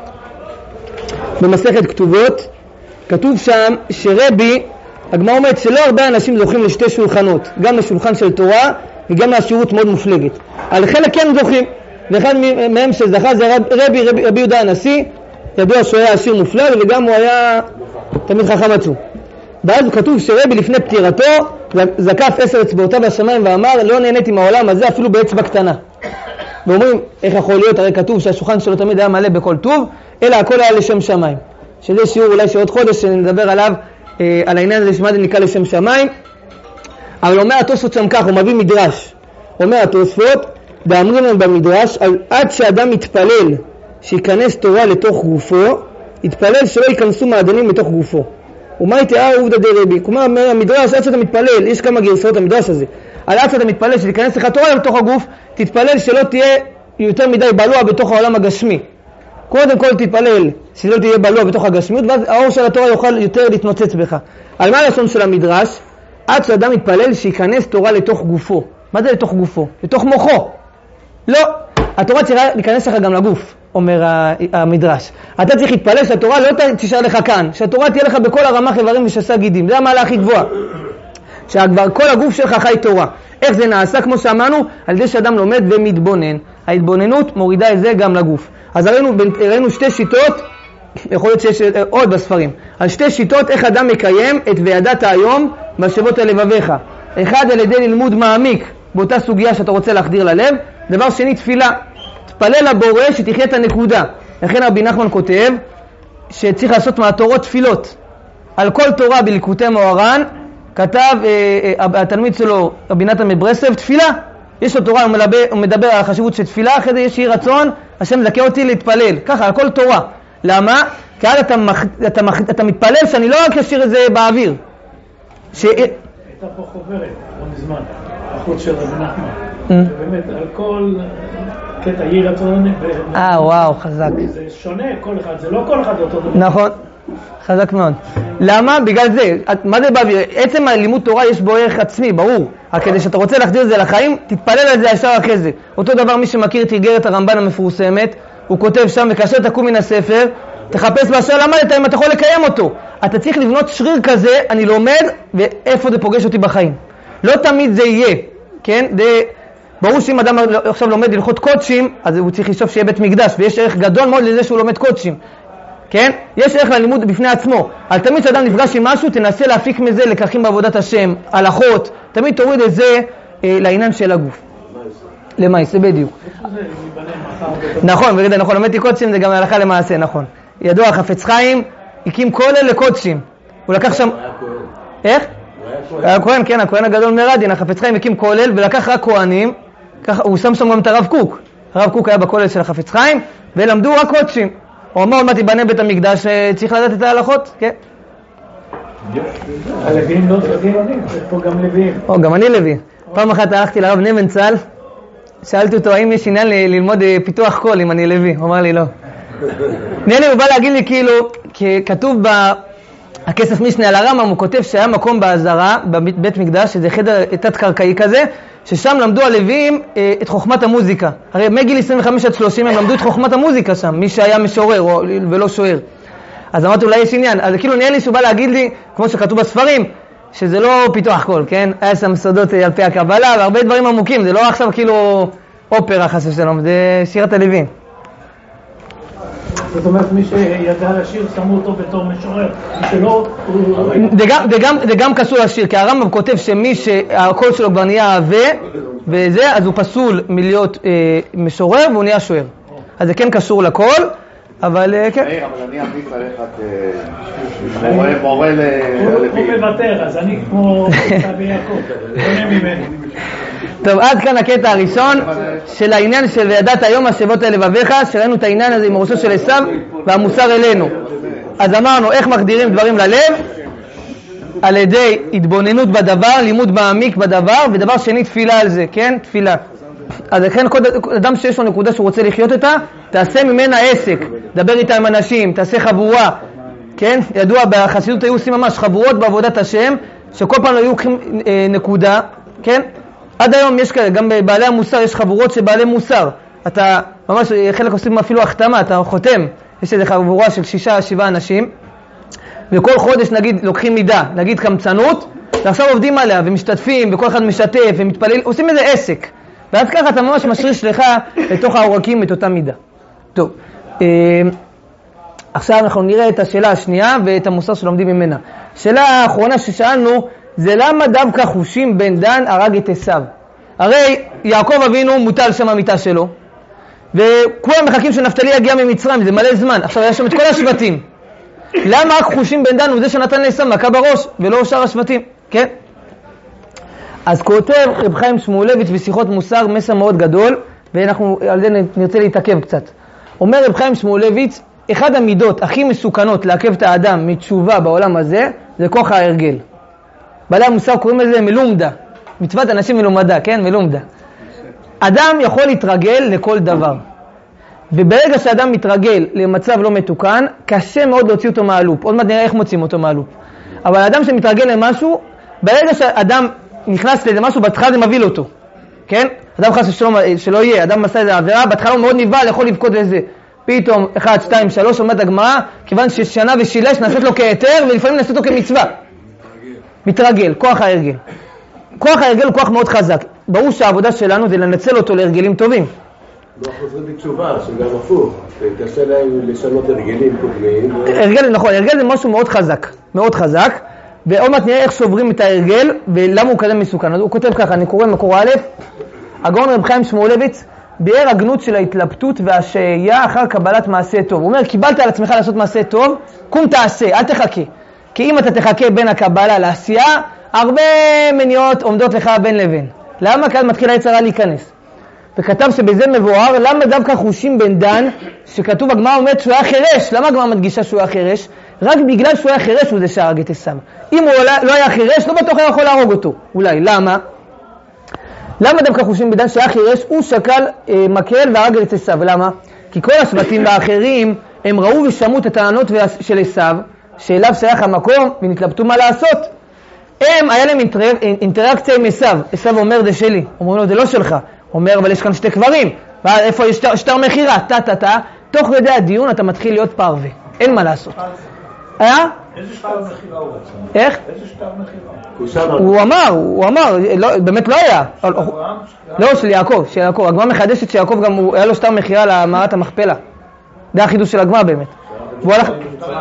במסכת כתובות, כתוב שם שרבי, הגמרא אומרת שלא הרבה אנשים זוכים לשתי שולחנות, גם לשולחן של תורה וגם לעשירות מאוד מופלגת. על חלק כן זוכים, ואחד מהם שזכה זה רב, רבי, רבי, רבי יהודה הנשיא, ידוע שהוא היה עשיר מופלג וגם הוא היה תמיד חכם עצום. ואז כתוב שרבי לפני פטירתו זקף עשר אצבעותיו בשמיים ואמר לא נהניתי מהעולם הזה אפילו באצבע קטנה. ואומרים איך יכול להיות, הרי כתוב שהשולחן שלו תמיד היה מלא בכל טוב, אלא הכל היה לשם שמיים. שזה שיעור אולי שעוד חודש שנדבר עליו, אה, על העניין הזה שמה זה נקרא לשם שמיים. אבל אומר התוספות שם כך, הוא מביא מדרש. אומר התוספות, ואמרים להם במדרש, עד שאדם מתפלל שיכנס תורה לתוך גופו, יתפלל שלא ייכנסו מעדנים לתוך גופו. ומה יתאר עובדא דרבי? כלומר, המדרש, עד שאתה מתפלל, יש כמה גרסאות המדרש הזה. על עד שאתה מתפלל שתיכנס לך תורה לתוך הגוף, תתפלל שלא תהיה יותר מדי בלוע בתוך העולם הגשמי. קודם כל תתפלל שלא תהיה בלוע בתוך הגשמיות, ואז האור של התורה יוכל יותר להתנוצץ בך. על מה הלשון של המדרש? עד שאדם מתפלל שיכנס תורה לתוך גופו. מה זה לתוך גופו? לתוך מוחו. לא, התורה צריכה להיכנס לך גם לגוף, אומר המדרש. אתה צריך להתפלל שהתורה לא תישאר לך כאן, שהתורה תהיה לך בכל הרמ"ח איברים ושס"ה גידים. זה המעלה הכי גבוהה. שכבר כל הגוף שלך חי תורה. איך זה נעשה? כמו שאמרנו, על ידי שאדם לומד ומתבונן. ההתבוננות מורידה את זה גם לגוף. אז ראינו, ראינו שתי שיטות, יכול להיות שיש עוד בספרים, על שתי שיטות איך אדם מקיים את וידעת היום והשבות אל לבביך. אחד על ידי לימוד מעמיק באותה סוגיה שאתה רוצה להחדיר ללב. דבר שני, תפילה. תפלל לבורא שתחיה את הנקודה. לכן רבי נחמן כותב שצריך לעשות מהתורות תפילות. על כל תורה בליקוטי מוהר"ן כתב אה, אה, התלמיד שלו רבי נתן מברסלב תפילה. יש לו תורה, הוא מדבר, הוא מדבר על החשיבות של תפילה, אחרי זה יש יהי רצון, השם זכה אותי להתפלל, ככה, על כל תורה. למה? כי אז אתה, מח, אתה, מח, אתה מתפלל שאני לא רק אשאיר את זה באוויר. ש... הייתה פה חוברת, לא מזמן, החוץ של רבי נחמן, ובאמת על כל קטע יהי רצון, אה, וואו, חזק. זה שונה, כל אחד, זה לא כל אחד אותו דבר. נכון, חזק מאוד. למה? בגלל זה, מה זה באוויר? עצם הלימוד תורה יש בו ערך עצמי, ברור. רק כדי שאתה רוצה להחדיר את זה לחיים, תתפלל על זה ישר אחרי זה. אותו דבר מי שמכיר את איגרת הרמב"ן המפורסמת, הוא כותב שם, וכאשר תקום מן הספר, תחפש באשר למדת אם אתה יכול לקיים אותו. אתה צריך לבנות שריר כזה, אני לומד, ואיפה זה פוגש אותי בחיים. לא תמיד זה יהיה, כן? זה... ברור שאם אדם עכשיו לומד ללכות קודשים, אז הוא צריך לשאוף שיהיה בית מקדש, ויש ערך גדול מאוד לזה שהוא לומד קודשים. כן? יש ערך ללימוד בפני עצמו. אבל תמיד כשאדם נפגש עם משהו, תנסה להפיק מזה לקחים בעבודת השם, הלכות. תמיד תוריד את זה אה, לעניין של הגוף. למעשה, בדיוק. נכון, ורגע, נכון, למדתי קודשים, זה גם הלכה למעשה, נכון. ידוע, החפץ חיים, הקים כולל לקודשים. הוא לקח שם... איך? היה כהן, כן, הכהן הגדול מרדין, החפץ חיים הקים כולל, ולקח רק כהנים, הוא שם שם גם את הרב קוק. הרב קוק היה בכולל של החפץ חיים, ולמדו רק קודשים. הוא אמר, עוד מעט יבנה בית המקדש, צריך לדעת את ההלכות, כן? הלוויים לא גאונים, יש פה גם לוויים. או, גם אני לוי. פעם אחת הלכתי לרב נבנצל, שאלתי אותו, האם יש עניין ללמוד פיתוח קול, אם אני לוי? הוא אמר לי, לא. נהנה, הוא בא להגיד לי, כאילו, כתוב בכסף משנה על הרמב"ם, הוא כותב שהיה מקום בעזרה, בבית מקדש, שזה חדר תת-קרקעי כזה, ששם למדו הלוויים אה, את חוכמת המוזיקה. הרי מגיל עשרים וחמש עד שלושים הם למדו את חוכמת המוזיקה שם, מי שהיה משורר או, ולא שוער. אז אמרתי, אולי יש עניין. אז כאילו נהיה לי שהוא בא להגיד לי, כמו שכתוב בספרים, שזה לא פיתוח קול, כן? היה שם סודות על פי הקבלה, והרבה דברים עמוקים, זה לא עכשיו כאילו אופרה חס ושלום, זה שירת הלוויים. זאת אומרת, מי שידע לשיר, שמו אותו בתור משורר. מי שלא... זה גם קשור לשיר, כי הרמב"ם כותב שמי שהקול שלו כבר נהיה עבה, וזה, אז הוא פסול מלהיות משורר, והוא נהיה שוער. אז זה כן קשור לקול, אבל כן. מאיר, אבל אני אמיץ ללכת מורה ל... הוא מוותר, אז אני כמו סבי יעקב, קונה ממני. טוב, עד כאן הקטע הראשון של העניין של וידעת היום השבות אל לבביך, שראינו את העניין הזה עם ראשו של עשיו והמוסר אלינו. אז אמרנו איך מחדירים דברים ללב, על ידי התבוננות בדבר, לימוד מעמיק בדבר, ודבר שני תפילה על זה, כן? תפילה. אז לכן כל אדם שיש לו נקודה שהוא רוצה לחיות איתה, תעשה ממנה עסק, דבר איתה עם אנשים, תעשה חבורה, כן? ידוע בחסידות היו עושים ממש חבורות בעבודת השם, שכל פעם היו לוקחים אה, נקודה, כן? עד היום יש כאלה, גם בבעלי המוסר יש חבורות של בעלי מוסר. אתה ממש, חלק עושים אפילו החתמה, אתה חותם. יש איזו חבורה של שישה, שבעה אנשים. וכל חודש נגיד לוקחים מידה, נגיד קמצנות, ועכשיו עובדים עליה ומשתתפים, וכל אחד משתף ומתפלל, עושים איזה עסק. ואז ככה אתה ממש משריש לך לתוך העורקים את אותה מידה. טוב, עכשיו אנחנו נראה את השאלה השנייה ואת המוסר שלומדים ממנה. השאלה האחרונה ששאלנו, זה למה דווקא חושים בן דן הרג את עשיו? הרי יעקב אבינו מוטל שם המיטה שלו, וכולם מחכים שנפתלי יגיע ממצרים, זה מלא זמן. עכשיו היה שם את כל השבטים. למה רק חושים בן דן הוא זה שנתן לעשיו מכה בראש, ולא שאר השבטים? כן? אז כותב רב חיים שמואלביץ בשיחות מוסר מסר מאוד גדול, ואנחנו על זה נרצה להתעכב קצת. אומר רב חיים שמואלביץ, אחד המידות הכי מסוכנות לעכב את האדם מתשובה בעולם הזה, זה כוח ההרגל. בעלי המוסר קוראים לזה מלומדה, מצוות אנשים מלומדה, כן? מלומדה. אדם יכול להתרגל לכל דבר, וברגע שאדם מתרגל למצב לא מתוקן, קשה מאוד להוציא אותו מהלופ. עוד מעט נראה איך מוצאים אותו מהלופ. אבל אדם שמתרגל למשהו, ברגע שאדם נכנס לזה משהו, בהתחלה זה מביא אותו, כן? אדם חס שלא, שלא יהיה, אדם מסע איזה עבירה, בהתחלה הוא מאוד נבהל, יכול לבכות לזה. פתאום, אחד, שתיים, שלוש, עומד הגמרא, כיוון ששנה ושילש נעשית לו כהיתר, ולפעמים נעשית לו כמצווה. מתרגל, כוח ההרגל. כוח ההרגל הוא כוח מאוד חזק. ברור שהעבודה שלנו זה לנצל אותו להרגלים טובים. לא חוזרים בתשובה, שגם הפוך. קשה להם לשנות הרגלים קודמים. הרגל, נכון, הרגל זה משהו מאוד חזק, מאוד חזק. ועוד מעט נראה איך שוברים את ההרגל, ולמה הוא כזה מסוכן. הוא כותב ככה, אני קורא מקור א', הגאון רב חיים שמואלביץ, ביאר הגנות של ההתלבטות והשהייה אחר קבלת מעשה טוב. הוא אומר, קיבלת על עצמך לעשות מעשה טוב, קום תעשה, אל תחכה. כי אם אתה תחכה בין הקבלה לעשייה, הרבה מניעות עומדות לך בין לבין. למה? כי אז מתחיל היצר הרע להיכנס. וכתב שבזה מבואר, למה דווקא חושים בן דן, שכתוב הגמרא אומרת שהוא היה חירש, למה הגמרא מדגישה שהוא היה חירש? רק בגלל שהוא היה חירש הוא זה שהרג את עשיו. אם הוא לא היה חירש, לא בטוח היה יכול להרוג אותו. אולי, למה? למה דווקא חושים בן דן שהיה חירש, הוא שקל אה, מקל והרג את עשיו. למה? כי כל השבטים האחרים, הם ראו ושמעו את הטענות של עשיו, שאליו שייך המקום, ונתלבטו מה לעשות. הם, היה להם אינטראקציה עם עשיו. עשיו אומר, זה שלי. אומרים לו, זה לא שלך. אומר, אבל יש כאן שתי קברים. איפה יש שטר, שטר מחירה? טה-טה-טה. תוך כדי הדיון אתה מתחיל להיות פרווה. אין מה לעשות. אה? איזה שטר מחירה הוא רצה? איך? איזה שטר מחירה? הוא אמר, הוא אמר, באמת לא היה. לא, של יעקב, של יעקב. הגמרא מחדשת שיעקב גם היה לו שטר מחירה למערת המכפלה. זה החידוש של הגמרא באמת. והוא הלך...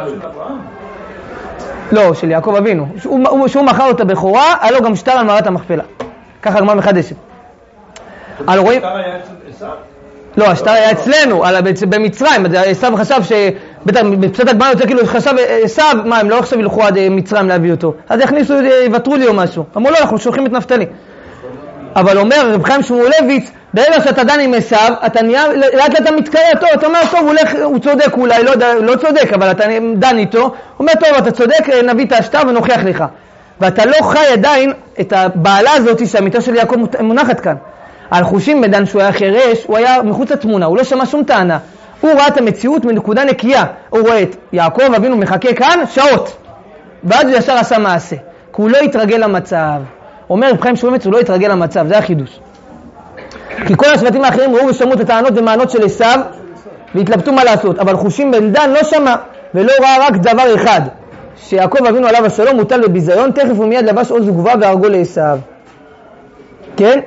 לא, של יעקב אבינו. שהוא מכר לו את הבכורה, היה לו גם שטר על מערת המכפלה. ככה הגמרא מחדשת. על רואים... השטר היה אצל עשיו? לא, השטר היה אצלנו, במצרים. עשיו חשב ש... בפסק הגמרא יוצא כאילו חשב עשיו, מה, הם לא עכשיו ילכו עד מצרים להביא אותו. אז יכניסו, יוותרו לי או משהו. אמרו לא, אנחנו שולחים את נפתלי. אבל אומר רב חיים שמואלביץ, ברגע שאתה דן עם עשיו, אתה נהיה, לאט לאט אתה מתקרא טוב, אתה אומר טוב, הוא, הולך, הוא צודק אולי, לא, לא צודק, אבל אתה דן איתו, הוא אומר טוב, אתה צודק, נביא את השטר ונוכיח לך. ואתה לא חי עדיין את הבעלה הזאת שהמיטה של יעקב מונחת כאן. על חושים בדן שהוא היה חירש, הוא היה מחוץ לתמונה, הוא לא שמע שום טענה. הוא ראה את המציאות מנקודה נקייה. הוא רואה את יעקב אבינו מחכה כאן שעות. ואז הוא ישר עשה מעשה. כי הוא לא התרגל למצב. אומר רב חיים שמואלביץ, הוא לא התרגל למצב, זה החידוש. כי כל השבטים האחרים ראו ושמעו את הטענות ומענות של עשיו, והתלבטו מה לעשות. אבל חושים בן דן לא שמע, ולא ראה רק דבר אחד. שיעקב אבינו עליו השלום מוטל בביזיון, תכף ומיד לבש עוז וגבורה והרגו לעשיו. כן?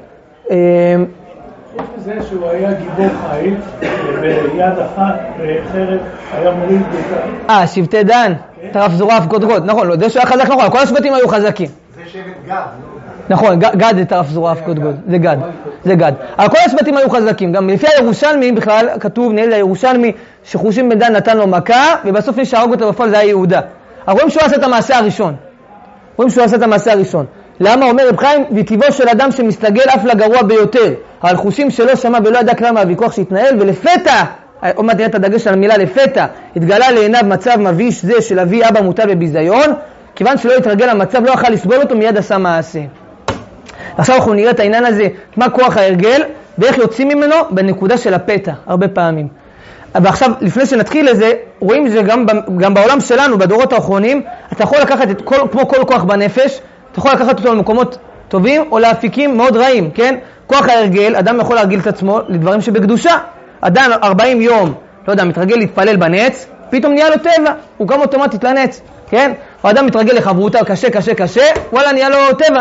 זה שהוא היה גיבור חיל, וביד אחת בחרב היה מוריד ביתה. אה, שבטי דן, טרף זורף קודקוד, נכון, לא, זה שהוא היה חזק, נכון, כל השבטים היו חזקים. זה שבט גד. נכון, גד זה טרף זורף קודקוד, זה גד, זה גד. אבל כל השבטים היו חזקים, גם לפי הירושלמי בכלל כתוב, נהל הירושלמי, שחושים בן דן נתן לו מכה, ובסוף מי שהרג אותו בפועל זה היה יהודה. אבל רואים שהוא עשה את המעשה הראשון. רואים שהוא עשה את המעשה הראשון. למה? אומר רב חיים, וטבעו של אדם שמסתגל אף לגרוע ביותר. על חושים שלא שמע ולא ידע כלל מהוויכוח שהתנהל, ולפתע, עוד מעט נראה את הדגש על המילה לפתע, התגלה לעיניו מצב מביש זה של אבי אבא מוטל בביזיון, כיוון שלא התרגל למצב, לא יכל לסבול אותו, מיד עשה מעשה. עכשיו אנחנו נראה את העניין הזה, מה כוח ההרגל, ואיך יוצאים ממנו בנקודה של הפתע, הרבה פעמים. ועכשיו, לפני שנתחיל לזה, רואים שגם גם בעולם שלנו, בדורות האחרונים, אתה יכול לקחת את כל, כמו כל כוח בנפש, אתה יכול לקחת אותו למקומות טובים או להפיקים מאוד רעים, כן? כוח ההרגל, אדם יכול להרגיל את עצמו לדברים שבקדושה. אדם ארבעים יום, לא יודע, מתרגל להתפלל בנץ, פתאום נהיה לו טבע, הוא גם אוטומטית לנץ, כן? או אדם מתרגל לחברותה קשה, קשה, קשה, וואלה, נהיה לו טבע.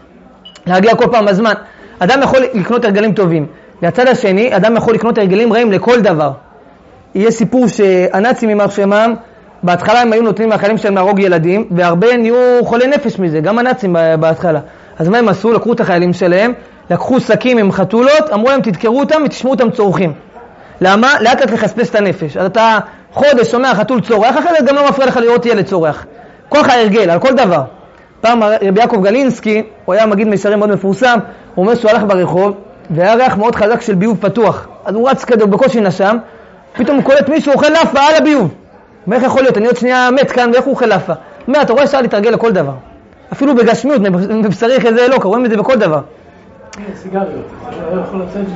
להגיע כל פעם הזמן. אדם יכול לקנות הרגלים טובים. לצד השני, אדם יכול לקנות הרגלים רעים לכל דבר. יהיה סיפור שהנאצים ממך שמם, בהתחלה הם היו נותנים מהחיילים שלהם להרוג ילדים, והרבה נהיו חולי נפש מזה, גם הנאצים בהתחלה. אז מה הם עשו? לקחו את החיילים שלהם, לקחו שקים עם חתולות, אמרו להם תתקרו אותם ותשמעו אותם צורכים. למה? לאט לאט לחספס את הנפש. אז אתה חודש שומע חתול צורח, אחרת גם לא מפריע לך לראות ילד צורח. כוח ההרגל, על כל דבר. פעם רבי יעקב גלינסקי, הוא היה מגיד מישרים מאוד מפורסם, הוא אומר שהוא הלך ברחוב, והיה ריח מאוד חזק של ביוב פתוח. אז הוא רץ כדי, בקושי נשם, פתאום הוא קולט מישהו אוכל לאפה על הביוב. ואיך יכול להיות? אני עוד שנייה מת כאן, ואיך הוא אוכל לאפה? אומר, אתה רואה שאתה להתרגל לכל דבר. אפילו בגשמיות, מבשריך איזה אלוק, רואים את זה בכל דבר. סיגריות, זה לא יכול לצאת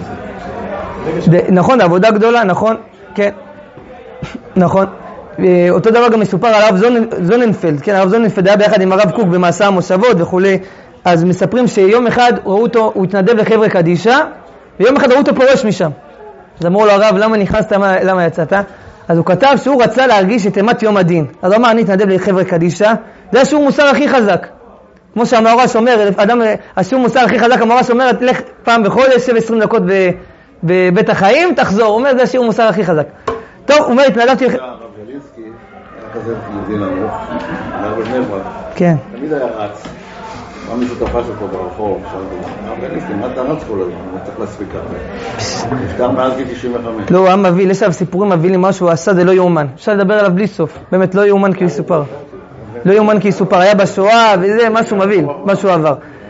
מזה. נכון, עבודה גדולה, נכון, כן, נכון. אותו דבר גם מסופר על הרב זוננפלד, כן, הרב זוננפלד היה ביחד עם הרב קוק במסע המושבות וכולי, אז מספרים שיום אחד ראו אותו, הוא התנדב לחבר'ה קדישה, ויום אחד ראו אותו פורש משם. אז אמרו לו הרב, למה נכנסת, למה יצאת? אז הוא כתב שהוא רצה להרגיש את אימת יום הדין. אז הוא אמר, אני התנדב לחבר'ה קדישה, זה השיעור מוסר הכי חזק. כמו שהמאורש אומר, אדם, השיעור מוסר הכי חזק, המאורש אומר, לך פעם בחודש, שב עשרים דקות בבית החיים, תחזור. הוא אומר, זה השיעור מוסר הכי חזק. טוב, הוא אומר, התנדבתי... הרב גלינסקי, היה כזה יהודי נמוך, היה בבני ברק. כן. תמיד היה רץ. מה מישהו תפס אותו ברחוב, הרב גלינסקי, מה אתה רץ כל הזמן? הוא צריך להספיק הרבה. נפטר מאז גיל תשעים וחמש. לא, הוא היה מביא, יש עליו סיפורים מביא מה שהוא עשה, זה לא יאומן. אפשר לדבר עליו בלי סוף. באמת, לא יאומן כי יסופר. לא יאומן כי יסופר. היה בשואה וזה משהו מביא, משהו עבר.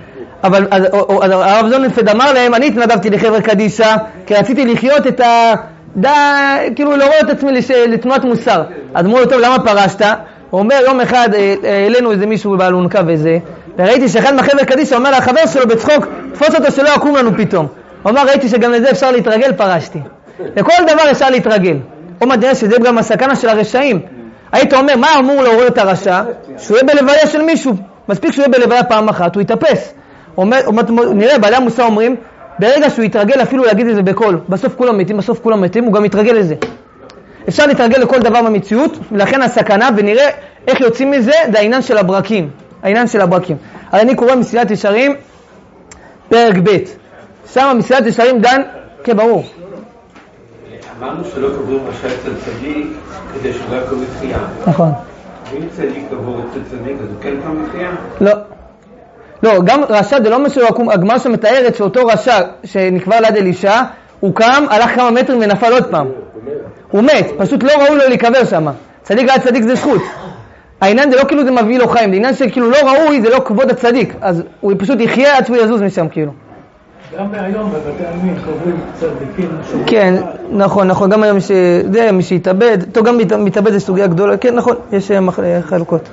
אבל הרב זוננפלד אמר להם, אני התנדבתי לחברה קדישא, כי רציתי לחיות את ה... דה, כאילו לראות את עצמי לתנועת מוסר. אז אמרו לו, טוב, למה פרשת? הוא אומר, יום אחד העלינו איזה מישהו באלונקה וזה, וראיתי שאחד מהחברה קדישא אומר לחבר שלו בצחוק, תפוס אותו שלא יקום לנו פתאום. הוא אמר, ראיתי שגם לזה אפשר להתרגל, פרשתי. לכל דבר אפשר להתרגל. או מדהים שזה גם הסכנה של הרשעים. היית אומר, מה אמור לעורר את הרשע? שהוא יהיה בלוויה של מישהו. מספיק שהוא יהיה בלוויה פעם אחת, הוא יתאפס. אומר, נראה, בעלי המוסר אומרים, ברגע שהוא יתרגל אפילו להגיד את זה בקול, בסוף כולם מתים, בסוף כולם מתים, הוא גם יתרגל לזה. אפשר להתרגל לכל דבר במציאות, ולכן הסכנה, ונראה איך יוצאים מזה, זה העניין של הברקים. העניין של הברקים. אז אני קורא מסילת ישרים, פרק ב'. שם מסילת ישרים דן, כן, ברור. אמרנו שלא קברו רשע אצל צדיק כדי שלא יקום לתחייה. נכון. ואם צדיק קבור אצל צדיק, אז הוא כן קם לתחייה? לא. לא, גם רשע זה לא מה שהוא יקום, הגמרא שמתארת שאותו רשע שנקבר ליד אלישע, הוא קם, הלך כמה מטרים ונפל עוד פעם. הוא מת, פשוט לא ראוי לו להיקבר שם. צדיק ליד צדיק זה זכות. העניין זה לא כאילו זה מביא לו חיים, זה עניין שכאילו לא ראוי, זה לא כבוד הצדיק. אז הוא פשוט יחיה עד שהוא יזוז משם כאילו. גם היום בבתי עלמין קוברים צדיקים. כן, נכון, נכון, גם היום שזה מי שהתאבד, טוב גם מתאבד זה סוגיה גדולה, כן, נכון, יש חלוקות.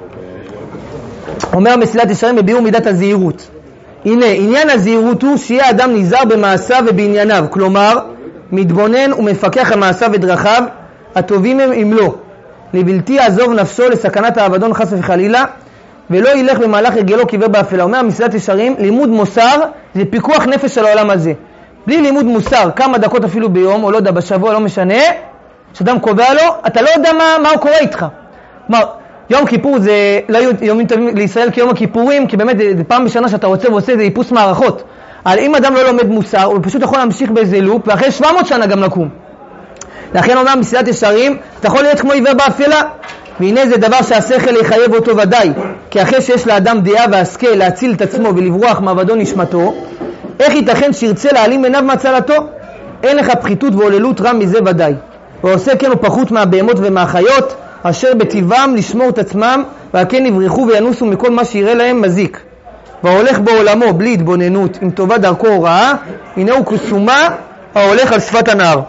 אומר מסילת ישרים בביאור מידת הזהירות. הנה, עניין הזהירות הוא שיהיה אדם נזהר במעשיו ובענייניו, כלומר, מתבונן ומפקח על מעשיו ודרכיו, הטובים הם אם לא. לבלתי יעזוב נפשו לסכנת האבדון חס וחלילה, ולא ילך במהלך רגלו כעיוור באפלה. אומר מסילת ישרים, לימוד מוסר זה פיקוח נפש של העולם הזה. בלי לימוד מוסר, כמה דקות אפילו ביום, או לא יודע, בשבוע, לא משנה, שאדם קובע לו, אתה לא יודע מה, מה הוא קורה איתך. כלומר, יום כיפור זה לא יומים טובים לישראל כיום הכיפורים, כי באמת זה, זה פעם בשנה שאתה רוצה ועושה זה איפוס מערכות. אבל אם אדם לא לומד מוסר, הוא פשוט יכול להמשיך באיזה לופ, ואחרי שבע מאות שנה גם לקום. לכן אומר מסילת ישרים, אתה יכול להיות כמו עיוור באפלה, והנה זה דבר שהשכל יחייב אותו ודאי, כי אחרי שיש לאדם דעה והשכל להציל את עצמו ולברוח מאבדון נשמתו, איך ייתכן שירצה להעלים עיניו מהצלתו? אין לך פחיתות והוללות רע מזה ודאי. ועושה כן הוא פחות מהבהמות ומהחיות, אשר בטבעם לשמור את עצמם, והכן יברחו וינוסו מכל מה שיראה להם מזיק. וההולך בעולמו בלי התבוננות, עם טובה דרכו הוראה, הנה הוא כסומה ההולך על שפת הנהר.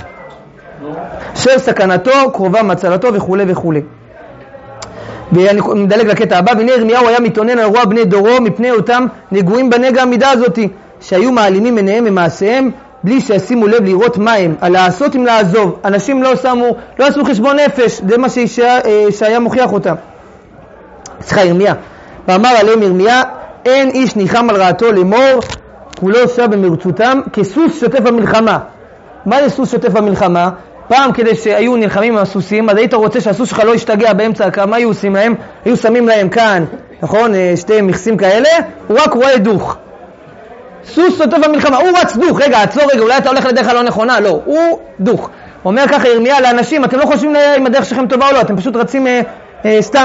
של סכנתו, קרובה מצלתו וכו' וכו'. ואני מדלג לקטע הבא, והנה ירמיהו היה מתאונן על רוע בני דורו מפני אותם נגועים בנגע המידה הזאת, שהיו מעלימים עיניהם ממעשיהם, בלי שישימו לב לראות מה הם, על לעשות אם לעזוב. אנשים לא שמו, לא עשו חשבון נפש, זה מה שהיה מוכיח אותם. סליחה, ירמיה. ואמר עליהם ירמיה, אין איש ניחם על רעתו לאמור, הוא לא עושה במרצותם, כסוס שוטף במלחמה. מה זה סוס שוטף במלחמה? פעם כדי שהיו נלחמים עם הסוסים, אז היית רוצה שהסוס שלך לא ישתגע באמצע הקרב, מה היו עושים להם? היו שמים להם כאן, נכון, שתי מכסים כאלה, הוא רק רואה דוך. סוס שוטף במלחמה, הוא רץ דוך, רגע, עצור רגע, אולי אתה הולך לדרך הלא נכונה, לא, הוא דוך. אומר ככה ירמיה לאנשים, אתם לא חושבים אם הדרך שלכם טובה או לא, אתם פשוט רצים אה, אה, סתם.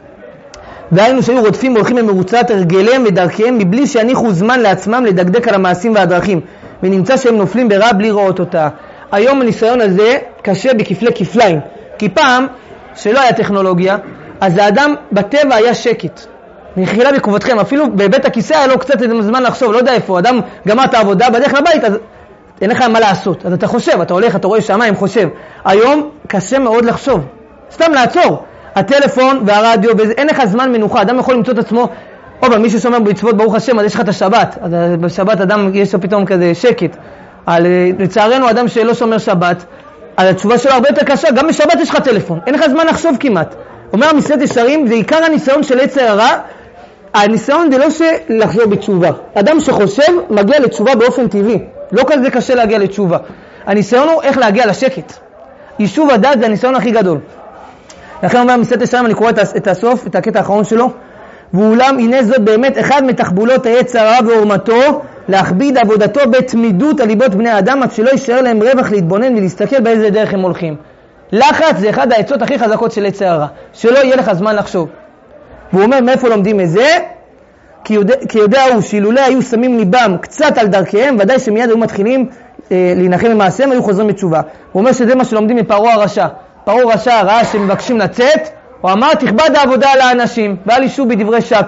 והיינו שהיו רודפים והולכים במרוצת הרגליהם ודרכיהם, מבלי שיניחו זמן לעצמם לדקדק על המעשים והדרכים, ונמצא שהם נופלים ברע בלי ראות אותה. היום הניסיון הזה קשה בכפלי כפליים, כי פעם שלא היה טכנולוגיה, אז האדם בטבע היה שקט. נחילה בקובתכם, אפילו בבית הכיסא היה לו קצת זמן לחשוב, לא יודע איפה, אדם גמר את העבודה בדרך לבית, אז אין לך מה לעשות. אז אתה חושב, אתה הולך, אתה רואה שמיים, חושב. היום קשה מאוד לחשוב, סתם לעצור. הטלפון והרדיו, אין לך זמן מנוחה, אדם יכול למצוא את עצמו, או מי ששומר במצוות ברוך השם, אז יש לך את השבת, אז בשבת אדם יש לו פתאום כזה שקט. על, לצערנו אדם שלא שומר שבת, על התשובה שלו הרבה יותר קשה, גם בשבת יש לך טלפון, אין לך זמן לחשוב כמעט. אומר מסילת ישרים, זה עיקר הניסיון של יצר הרע, הניסיון זה לא לחזור בתשובה. אדם שחושב מגיע לתשובה באופן טבעי, לא כזה קשה להגיע לתשובה. הניסיון הוא איך להגיע לשקט. יישוב הדעת זה הניסיון הכי גדול. לכן אומר מסילת ישרים, אני קורא את הסוף, את הקטע האחרון שלו, ואולם הנה זאת באמת אחד מתחבולות היצר הרע ועורמתו, להכביד עבודתו בתמידות על ליבות בני האדם, עד שלא יישאר להם רווח להתבונן ולהסתכל באיזה דרך הם הולכים. לחץ זה אחד העצות הכי חזקות של יצר הרע, שלא יהיה לך זמן לחשוב. והוא אומר, מאיפה לומדים את זה? כי יודע, כי יודע הוא שאילולא היו שמים ליבם קצת על דרכיהם, ודאי שמיד היו מתחילים אה, להנחם במעשיהם, היו חוזרים בתשובה. הוא אומר שזה מה שלומדים מפרעה הרשע. פרעה הרשע ראה שמבקשים לצאת, הוא אמר, תכבד העבודה על האנשים, ואל ישו בדברי שקר.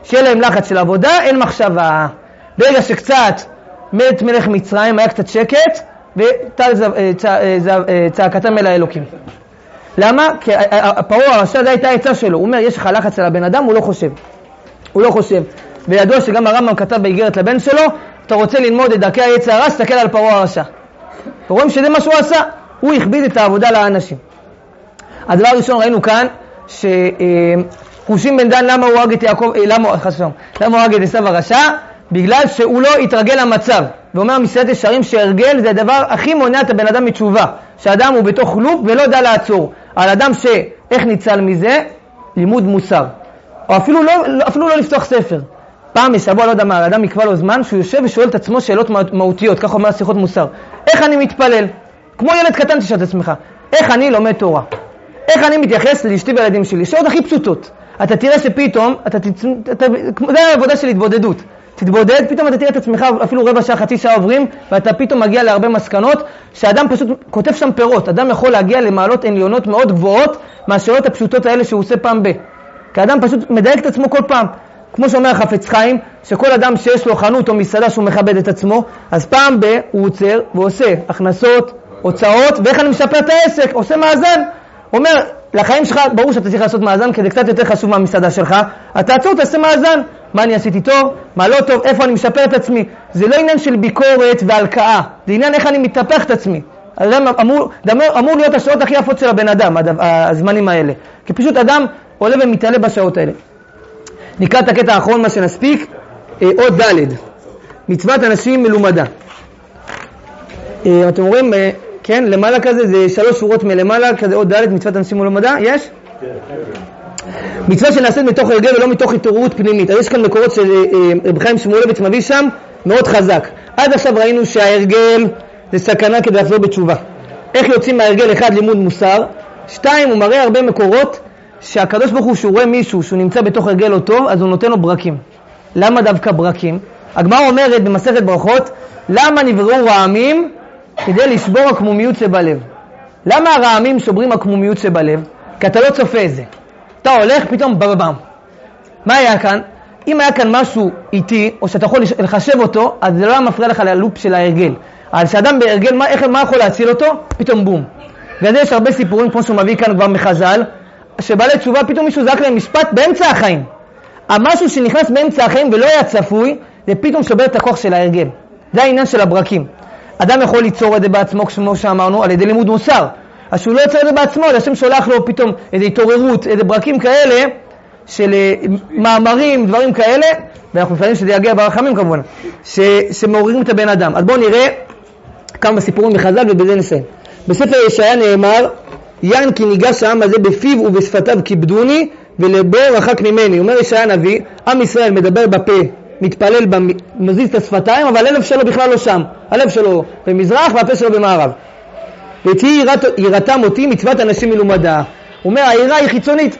שיהיה להם לחץ של עבודה, אין מחשבה. ברגע שקצת מת מלך מצרים, היה קצת שקט, וטל צעקתם אל האלוקים. למה? כי פרעה הרשע, זה הייתה העצה שלו. הוא אומר, יש לך לחץ על הבן אדם, הוא לא חושב. הוא לא חושב. וידוע שגם הרמב"ם כתב באיגרת לבן שלו, אתה רוצה ללמוד את דרכי היצר הרע, תסתכל על פרעה הרשע. ורואים שזה מה שהוא עשה. הוא הכביד את העבודה לאנשים. הדבר הראשון ראינו כאן, שחושים בן דן למה הוא הרג את יעקב, למה, חשוב, למה הוא הרג את עשיו הרשע? בגלל שהוא לא התרגל למצב. ואומר מסילת ישרים שהרגל זה הדבר הכי מונע את הבן אדם מתשובה. שאדם הוא בתוך לופ ולא יודע לעצור. על אדם שאיך ניצל מזה? לימוד מוסר. או אפילו לא, אפילו לא לפתוח ספר. פעם בשבוע, לא יודע מה, האדם יקבע לו זמן שהוא יושב ושואל את עצמו שאלות מהותיות, כך אומר שיחות מוסר. איך אני מתפלל? כמו ילד קטן תשאל את עצמך. איך אני לומד תורה? איך אני מתייחס לאשתי וילדים שלי? שאלות הכי פשוטות. אתה תראה שפתאום, אתה תצ... אתה... זה העבודה של התבודדות. תתבודד, פתאום אתה תראה את עצמך אפילו רבע שעה, חצי שעה עוברים, ואתה פתאום מגיע להרבה מסקנות, שאדם פשוט כותב שם פירות. אדם יכול להגיע למעלות עליונות מאוד גבוהות, מהשאלות הפשוטות האלה שהוא עושה פעם ב. כי האדם פשוט מדייק את עצמו כל פעם. כמו שאומר החפץ חיים, שכל אדם שיש לו חנות או מסעדה שהוא מכבד את עצמו, אז פעם ב הוא עוצר ועושה הכנסות, הוצאות, ואיך אני משפר את העסק, עושה מאזן. אומר, לחיים שלך, ברור שאתה צריך לעשות מאזן, כדי קצת יותר חשוב מהמסעדה שלך, אתה עצור, תעשה מאזן. מה אני עשיתי טוב, מה לא טוב, איפה אני משפר את עצמי. זה לא עניין של ביקורת והלקאה, זה עניין איך אני מתהפך את עצמי. אמור, אמור להיות השעות הכי יפות של הבן אדם, הזמנים האלה. כי פשוט אדם עולה ומתעלה בשעות האלה. נקרא את הקטע האחרון, מה שנספיק, עוד ד' מצוות אנשים מלומדה. אתם רואים, כן, למעלה כזה, זה שלוש שורות מלמעלה, כזה עוד ד' מצוות אנשים מלומדה, יש? מצווה שנעשית מתוך הרגל ולא מתוך התעוררות פנימית. אז יש כאן מקורות של רב חיים שמואלביץ מביא שם מאוד חזק. עד עכשיו ראינו שההרגל זה סכנה כדי לחזור בתשובה. איך יוצאים מההרגל? אחד, לימוד מוסר. שתיים, הוא מראה הרבה מקורות שהקדוש ברוך הוא, שהוא רואה מישהו שהוא נמצא בתוך הרגל לא טוב, אז הוא נותן לו ברקים. למה דווקא ברקים? הגמרא אומרת במסכת ברכות, למה נבראו רעמים? כדי לשבור הקמומיות שבלב. למה הרעמים שוברים הקמומיות שבלב? כי אתה לא צופה את זה. אתה הולך, פתאום בבם. מה היה כאן? אם היה כאן משהו איטי, או שאתה יכול לחשב אותו, אז זה לא היה מפריע לך ללופ של ההרגל. אבל שאדם בהרגל, מה, איך, מה יכול להציל אותו? פתאום בום. וזה יש הרבה סיפורים, כמו שהוא מביא כאן כבר מחז"ל, שבעלי תשובה פתאום מישהו זרק להם משפט באמצע החיים. המשהו שנכנס באמצע החיים ולא היה צפוי, זה פתאום שובר את הכוח של ההרגל. זה העניין של הברקים. אדם יכול ליצור את זה בעצמו, כמו שאמרנו, על ידי לימוד מוסר. אז שהוא לא יוצר את זה בעצמו, השם שולח לו פתאום איזו התעוררות, איזה ברקים כאלה, של מאמרים, דברים כאלה, ואנחנו מפעלים שזה יגיע ברחמים כמובן, ש, שמעוררים את הבן אדם. אז בואו נראה כמה סיפורים מחז"ל ובזה נסיים. בספר ישעיה נאמר, יען כי ניגש העם הזה בפיו ובשפתיו כיבדוני, ולבו רחק ממני. אומר ישעיה הנביא, עם ישראל מדבר בפה, מתפלל, מזיז את השפתיים, אבל הלב שלו בכלל לא שם. הלב שלו במזרח והפה שלו במערב. ותהי יראתם אותי מצוות אנשים מלומדה. הוא אומר, העירה היא חיצונית.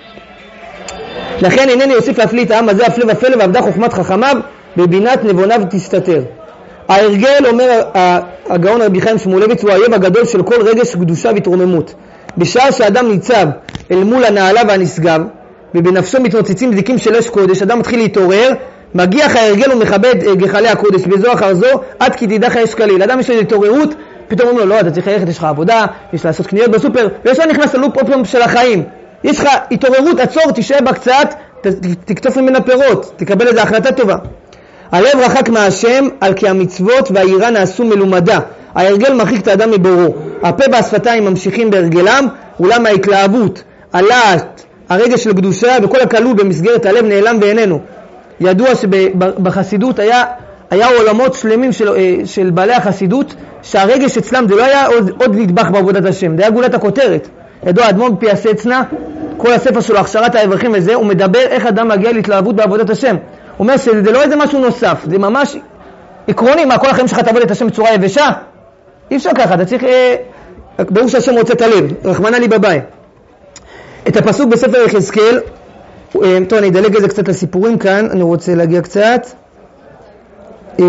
לכן אינני יוסיף להפליא את העם הזה הפלא ופלא, ועבדה חוכמת חכמיו בבינת נבוניו תסתתר. ההרגל, אומר הגאון רבי חיים שמואלביץ, הוא האויב הגדול של כל רגש קדושה והתרוממות. בשעה שאדם ניצב אל מול הנעלה והנשגב, ובנפשו מתנוצצים זיקים של אש קודש, אדם מתחיל להתעורר, מגיח ההרגל ומכבד גחלי הקודש בזו אחר זו, עד כי תידח האש כליל. אדם יש לו התעוררות, פתאום אומרים לו, לא, אתה צריך ללכת, יש לך עבודה, יש לעשות קניות בסופר, ויש לו נכנס ללופ אופלום של החיים. יש לך התעוררות, עצור, תשאר בה קצת, תקטוף ממנה פירות, תקבל איזו החלטה טובה. הלב רחק מהשם, על כי המצוות והעירה נעשו מלומדה. ההרגל מרחיק את האדם מבורו. הפה והשפתיים ממשיכים בהרגלם, אולם ההתלהבות, הלהט, הרגש של קדושה וכל הכלול במסגרת הלב נעלם ואיננו. ידוע שבחסידות היה, היה עולמות שלמים של, של בעלי החסידות, שהרגש אצלם זה לא היה עוד, עוד נדבך בעבודת השם, זה היה גולת הכותרת. ידוע, אדמו"ר פיאסצנה, כל הספר שלו, הכשרת האברכים וזה, הוא מדבר איך אדם מגיע להתלהבות בעבודת השם. הוא אומר שזה לא איזה משהו נוסף, זה ממש עקרוני. מה, כל החיים שלך תעבוד את השם בצורה יבשה? אי אפשר ככה, אתה צריך, אה, ברור שהשם רוצה את הלב, רחמנא ליבא. את הפסוק בספר יחזקאל, אה, טוב, אני אדלג איזה קצת לסיפורים כאן, אני רוצה להגיע קצת. אה,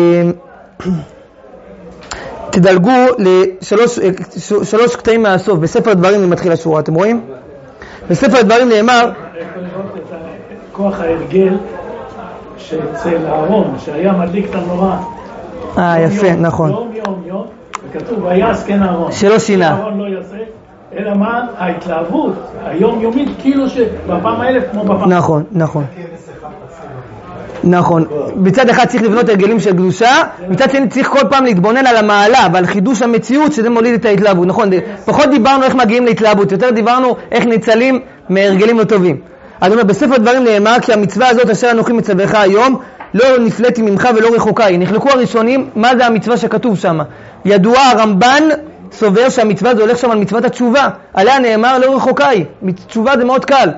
תדלגו לשלוש שלוש קטעים מהסוף, בספר הדברים אני מתחיל השורה, אתם רואים? בספר הדברים נאמר, את כוח ההרגל שאצל אהרון, שהיה מדליק את המנורה. אה, יפה, נכון. יום יום יום, וכתוב, ויעש כן אהרון. שלא שינה. אהרון לא יעשה, אלא מה? ההתלהבות, היומיומית, כאילו שבפעם האלף כמו בפעם. נכון, נכון. נכון. בצד אחד צריך לבנות הרגלים של קדושה, מצד שני צריך כל פעם להתבונן על המעלה ועל חידוש המציאות, שזה מוליד את ההתלהבות. נכון, פחות דיברנו איך מגיעים להתלהבות, יותר דיברנו איך ניצלים מהרגלים לא טובים. אז אומר, בספר דברים נאמר, כי המצווה הזאת אשר אנוכי מצווך היום, לא נפלאתי ממך ולא רחוקה היא. נחלקו הראשונים, מה זה המצווה שכתוב שם? ידוע הרמב"ן סובר שהמצווה זה הולך שם על מצוות התשובה, עליה נאמר לא רחוקה היא. תשובה זה מאוד קל.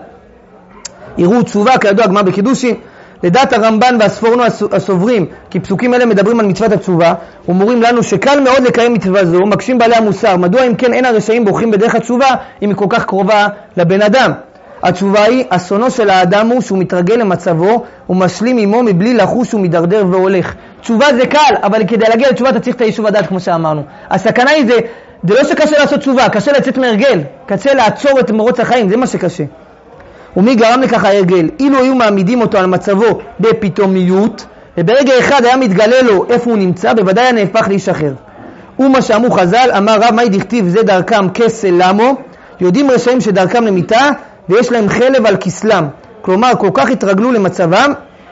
יראו תשובה, כידוע הגמרא בקידושין. לדעת הרמב"ן והספורנו הסוברים, כי פסוקים אלה מדברים על מצוות התשובה, ומורים לנו שקל מאוד לקיים מצווה זו, מקשים בעלי המוסר. מדוע אם כן אין הרשעים בורחים בדרך התשובה, אם היא כל כך קרובה לבן אדם? התשובה היא, אסונו של האדם הוא שהוא מתרגל למצבו, הוא משלים עמו מבלי לחוש שהוא מדרדר והולך. תשובה זה קל, אבל כדי להגיע לתשובה אתה צריך את היישוב הדעת כמו שאמרנו. הסכנה היא זה, זה לא שקשה לעשות תשובה, קשה לצאת מהרגל, קשה לעצור את מרוץ החיים, זה מה שקשה. ומי גרם לכך ההרגל? אילו היו מעמידים אותו על מצבו בפתאומיות, וברגע אחד היה מתגלה לו איפה הוא נמצא, בוודאי נהפך לאיש אחר. ומה שאמרו חז"ל, אמר רב מאי דכתיב זה דרכם כסל למו, יודעים רשעים שדרכם למיתה, ויש להם חלב על כסלם. כלומר, כל כך התרגלו למצבם,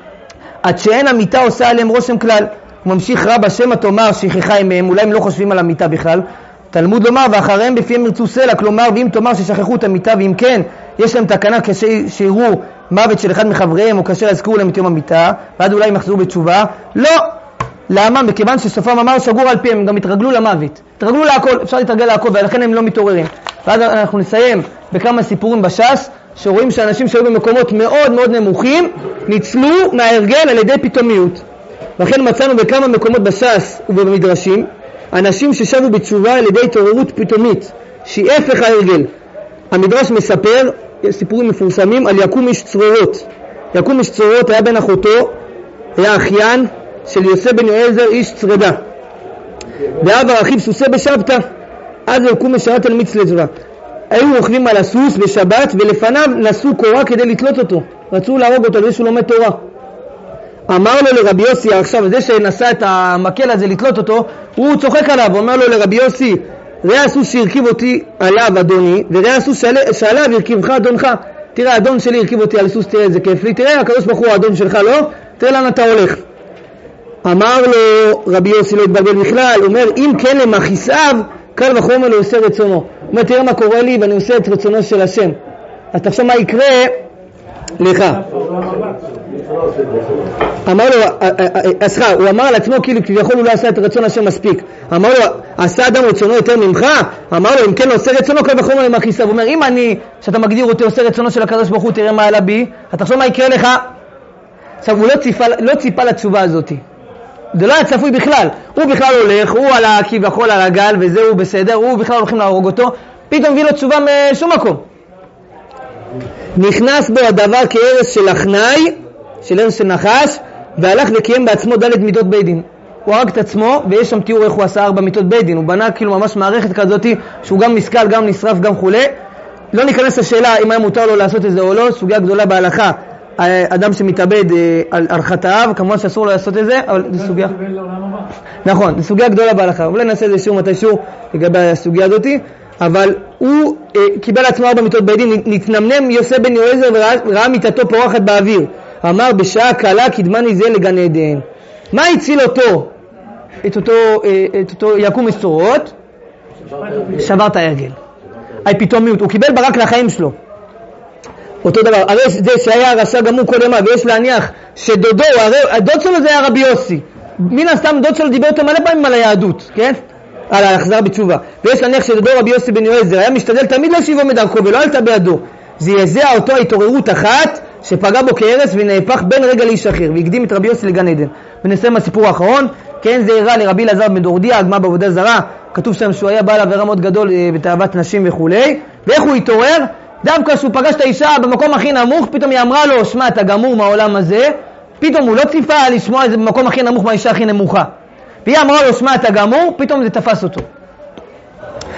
עד שאין המיטה עושה עליהם רושם כלל. הוא ממשיך רב השם התאמר שכחה עמהם, אולי הם לא חושבים על המיטה בכלל. תלמוד לומר, ואחריהם בפיהם ירצו סלע, כלומר, ואם תאמר ששכחו את המיטה, ואם כן, יש להם תקנה כשיראו מוות של אחד מחבריהם, או כאשר יזכרו להם את יום המיטה, ועד אולי הם יחזרו בתשובה. לא! למה? מכיוון שסופם אמר שגור על פיהם, הם גם התרגלו למוות. התרגלו להכל, אפשר להתרגל להכל, ולכן הם לא מתעוררים. ואז אנחנו נסיים בכמה סיפורים בש"ס, שרואים שאנשים שהיו במקומות מאוד מאוד נמוכים, ניצלו מההרגל על ידי פתאומיות. לכן מצאנו בכמה מקומות בש"ס ובמדרשים, אנשים ששבו בתשובה על ידי התעוררות פתאומית, שהיא הפך ההרגל. המדרש מספר, סיפורים מפורסמים, על יקום איש צרורות. יקום איש צרורות היה בן אחותו, היה אחיין של יוסף בן יועזר איש צרדה. ואב אחיו סוסה בשבתא, אז יקום משרת על מצלצווה. היו רוכבים על הסוס בשבת, ולפניו נסו קורה כדי לתלות אותו. רצו להרוג אותו, זה שהוא לומד תורה. אמר לו לרבי יוסי, עכשיו זה שנשא את המקל הזה לתלות אותו, הוא צוחק עליו, אומר לו לרבי יוסי, ראה הסוס שהרכיב אותי עליו אדוני, וראה הסוס שעליו הרכיבך אדונך. תראה, אדון שלי הרכיב אותי על סוס, תראה איזה כיף לי, תראה, הקדוש ברוך הוא האדון שלך, לא? תראה לאן אתה הולך. אמר לו רבי יוסי, לא התבלבל בכלל, אומר, אם כן למכיסיו, קל וחומר לא עושה רצונו. הוא אומר, תראה מה קורה לי ואני עושה את רצונו של השם. אז תחשוב מה יקרה לך. אמר לו, אז הוא אמר על עצמו כאילו כביכול הוא לא עשה את רצון השם מספיק. אמר לו, עשה אדם רצונו יותר ממך? אמר לו, אם כן לא עושה רצונו, קל וחומר למכיסיו. הוא אומר, אם אני, שאתה מגדיר אותי עושה רצונו של הקדוש ברוך הוא, תראה מה עלה בי, אז תחשוב מה יקרה לך. עכשיו הוא לא ציפה, לא ציפה לתשובה הזאת. זה לא היה צפוי בכלל. הוא בכלל הולך, הוא על כביכול על הגל וזהו בסדר, הוא בכלל הולכים להרוג אותו, פתאום הביא לו תשובה משום מקום. נכנס בו הדבר כערס של אחנאי, של ערס של נחש, והלך וקיים בעצמו דלת מידות בית דין. הוא הרג את עצמו, ויש שם תיאור איך הוא עשה ארבע מידות בית דין. הוא בנה כאילו ממש מערכת כזאת, שהוא גם מסכל, גם נשרף, גם חולה. לא ניכנס לשאלה אם היה מותר לו לעשות את זה או לא, סוגיה גדולה בהלכה. אדם שמתאבד על, על חטאיו, כמובן שאסור לו לעשות את זה, אבל זו סוגיה... נכון, זו סוגיה גדולה בהלכה. אולי נעשה איזה שיעור מתי שיעור לגבי הסוגיה הזאת, אבל הוא אה, קיבל עצמו ארבע מיתות בית דין, נתנמנם יוסף בן יועזר וראה, וראה מיתתו פורחת באוויר. אמר בשעה קלה קדמני זה לגן עדן. מה הציל אותו? את אותו, אה, את אותו יקום מסורות? שבר את ההרגל. הפתאומיות, הוא קיבל ברק לחיים שלו. אותו דבר, הרי זה שהיה רשע גמור כל ימה, ויש להניח שדודו, הרי הדוד שלו זה היה רבי יוסי. מן הסתם דוד שלו דיבר יותר מלא פעמים על היהדות, כן? על ההחזרה בתשובה. ויש להניח שדודו רבי יוסי בן יועזר היה משתדל תמיד להשיבו מדרכו ולא עלתה בידו. זעזע אותו התעוררות אחת שפגע בו כהרס ונהפך בין רגע לאיש אחר, והקדים את רבי יוסי לגן עדן. ונסיים הסיפור האחרון, כן, זה הראה לרבי אלעזר בן דורדיה, הגמרא בעבודה זרה, כתוב שם שהוא היה בעל עבירה מאוד גדול בתאוות נשים וכולי. ואיך הוא התעורר? דווקא שהוא פגש את האישה במקום הכי נמוך, פתאום היא אמרה לו, שמע, אתה גמור מהעולם הזה. פתאום הוא לא ציפה לשמוע איזה במקום הכי נמוך מהאישה הכי נמוכה. והיא אמרה לו, שמע, אתה גמור, פתאום זה תפס אותו.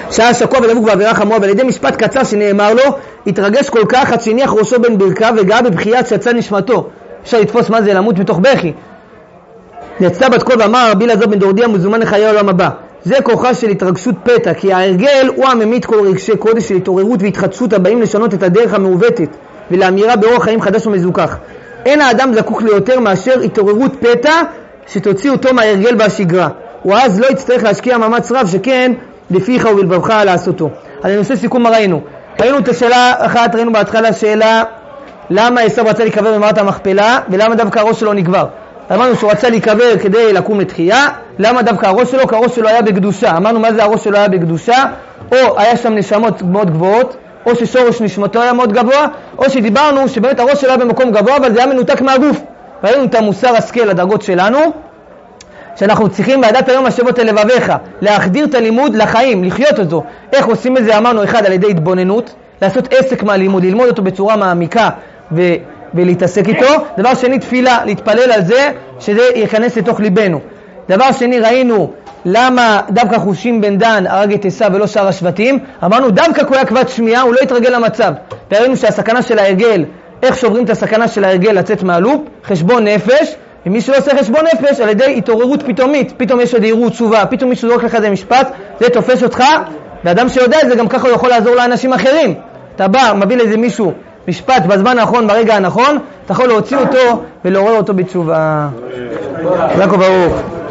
שהיה שקוע ודבוק בעבירה חמורה, ועל ידי משפט קצר שנאמר לו, התרגש כל כך עד שהניח ראשו בין ברכיו וגאה בבכייה שיצא נשמתו. אפשר לתפוס מה זה למות מתוך בכי. יצא בת קול ואמר רבי אלעזר בן דורדיה מזומן לחיי העולם הבא. זה כוחה של התרגשות פתע, כי ההרגל הוא הממית כל רגשי קודש של התעוררות והתחדשות הבאים לשנות את הדרך המעוותת ולאמירה באורח חיים חדש ומזוכח. אין האדם זקוק ליותר מאשר התעוררות פתע שתוציא אותו מההרגל והשגרה. הוא אז לא יצטרך להשקיע מאמץ רב שכן בפיך ובלבבך לעשותו. אז אני עושה סיכום מה ראינו. ראינו את השאלה אחת, ראינו בהתחלה שאלה למה עשיו רצה להיקבר במערת המכפלה ולמה דווקא הראש שלו נקבר. אמרנו שהוא רצה להיקבר כדי לקום לתחייה. למה דווקא הראש שלו? כי הראש שלו היה בקדושה. אמרנו מה זה הראש שלו היה בקדושה? או היה שם נשמות מאוד גבוהות, או ששורש נשמתו היה מאוד גבוה, או שדיברנו שבאמת הראש שלו היה במקום גבוה אבל זה היה מנותק מהגוף. ראינו את המוסר השכל לדרגות שלנו, שאנחנו צריכים בעדת היום השבות אל לבביך, להחדיר את הלימוד לחיים, לחיות אותו. איך עושים את זה? אמרנו אחד על ידי התבוננות, לעשות עסק מהלימוד, ללמוד אותו בצורה מעמיקה ו... ולהתעסק איתו. דבר שני, תפילה, להתפלל על זה שזה ייכנס לתוך ליבנו. דבר שני, ראינו למה דווקא חושים בן דן הרג את עשיו ולא שאר השבטים. אמרנו דווקא כל הכבד שמיעה הוא לא יתרגל למצב. וראינו שהסכנה של ההרגל, איך שוברים את הסכנה של ההרגל לצאת מהלופ, חשבון נפש. ומי שלא עושה חשבון נפש על ידי התעוררות פתאומית, פתאום יש עוד עירות תשובה, פתאום מישהו זורק לך איזה משפט, זה תופס אותך, ואדם שיודע את זה גם ככה הוא יכול לעזור לאנשים אחרים. אתה בא, מביא לאיזה מישהו משפט בזמן האחרון, ברגע הנכון, אתה יכול להוציא אותו ולעורר אותו בתשובה. יעקב ברוך.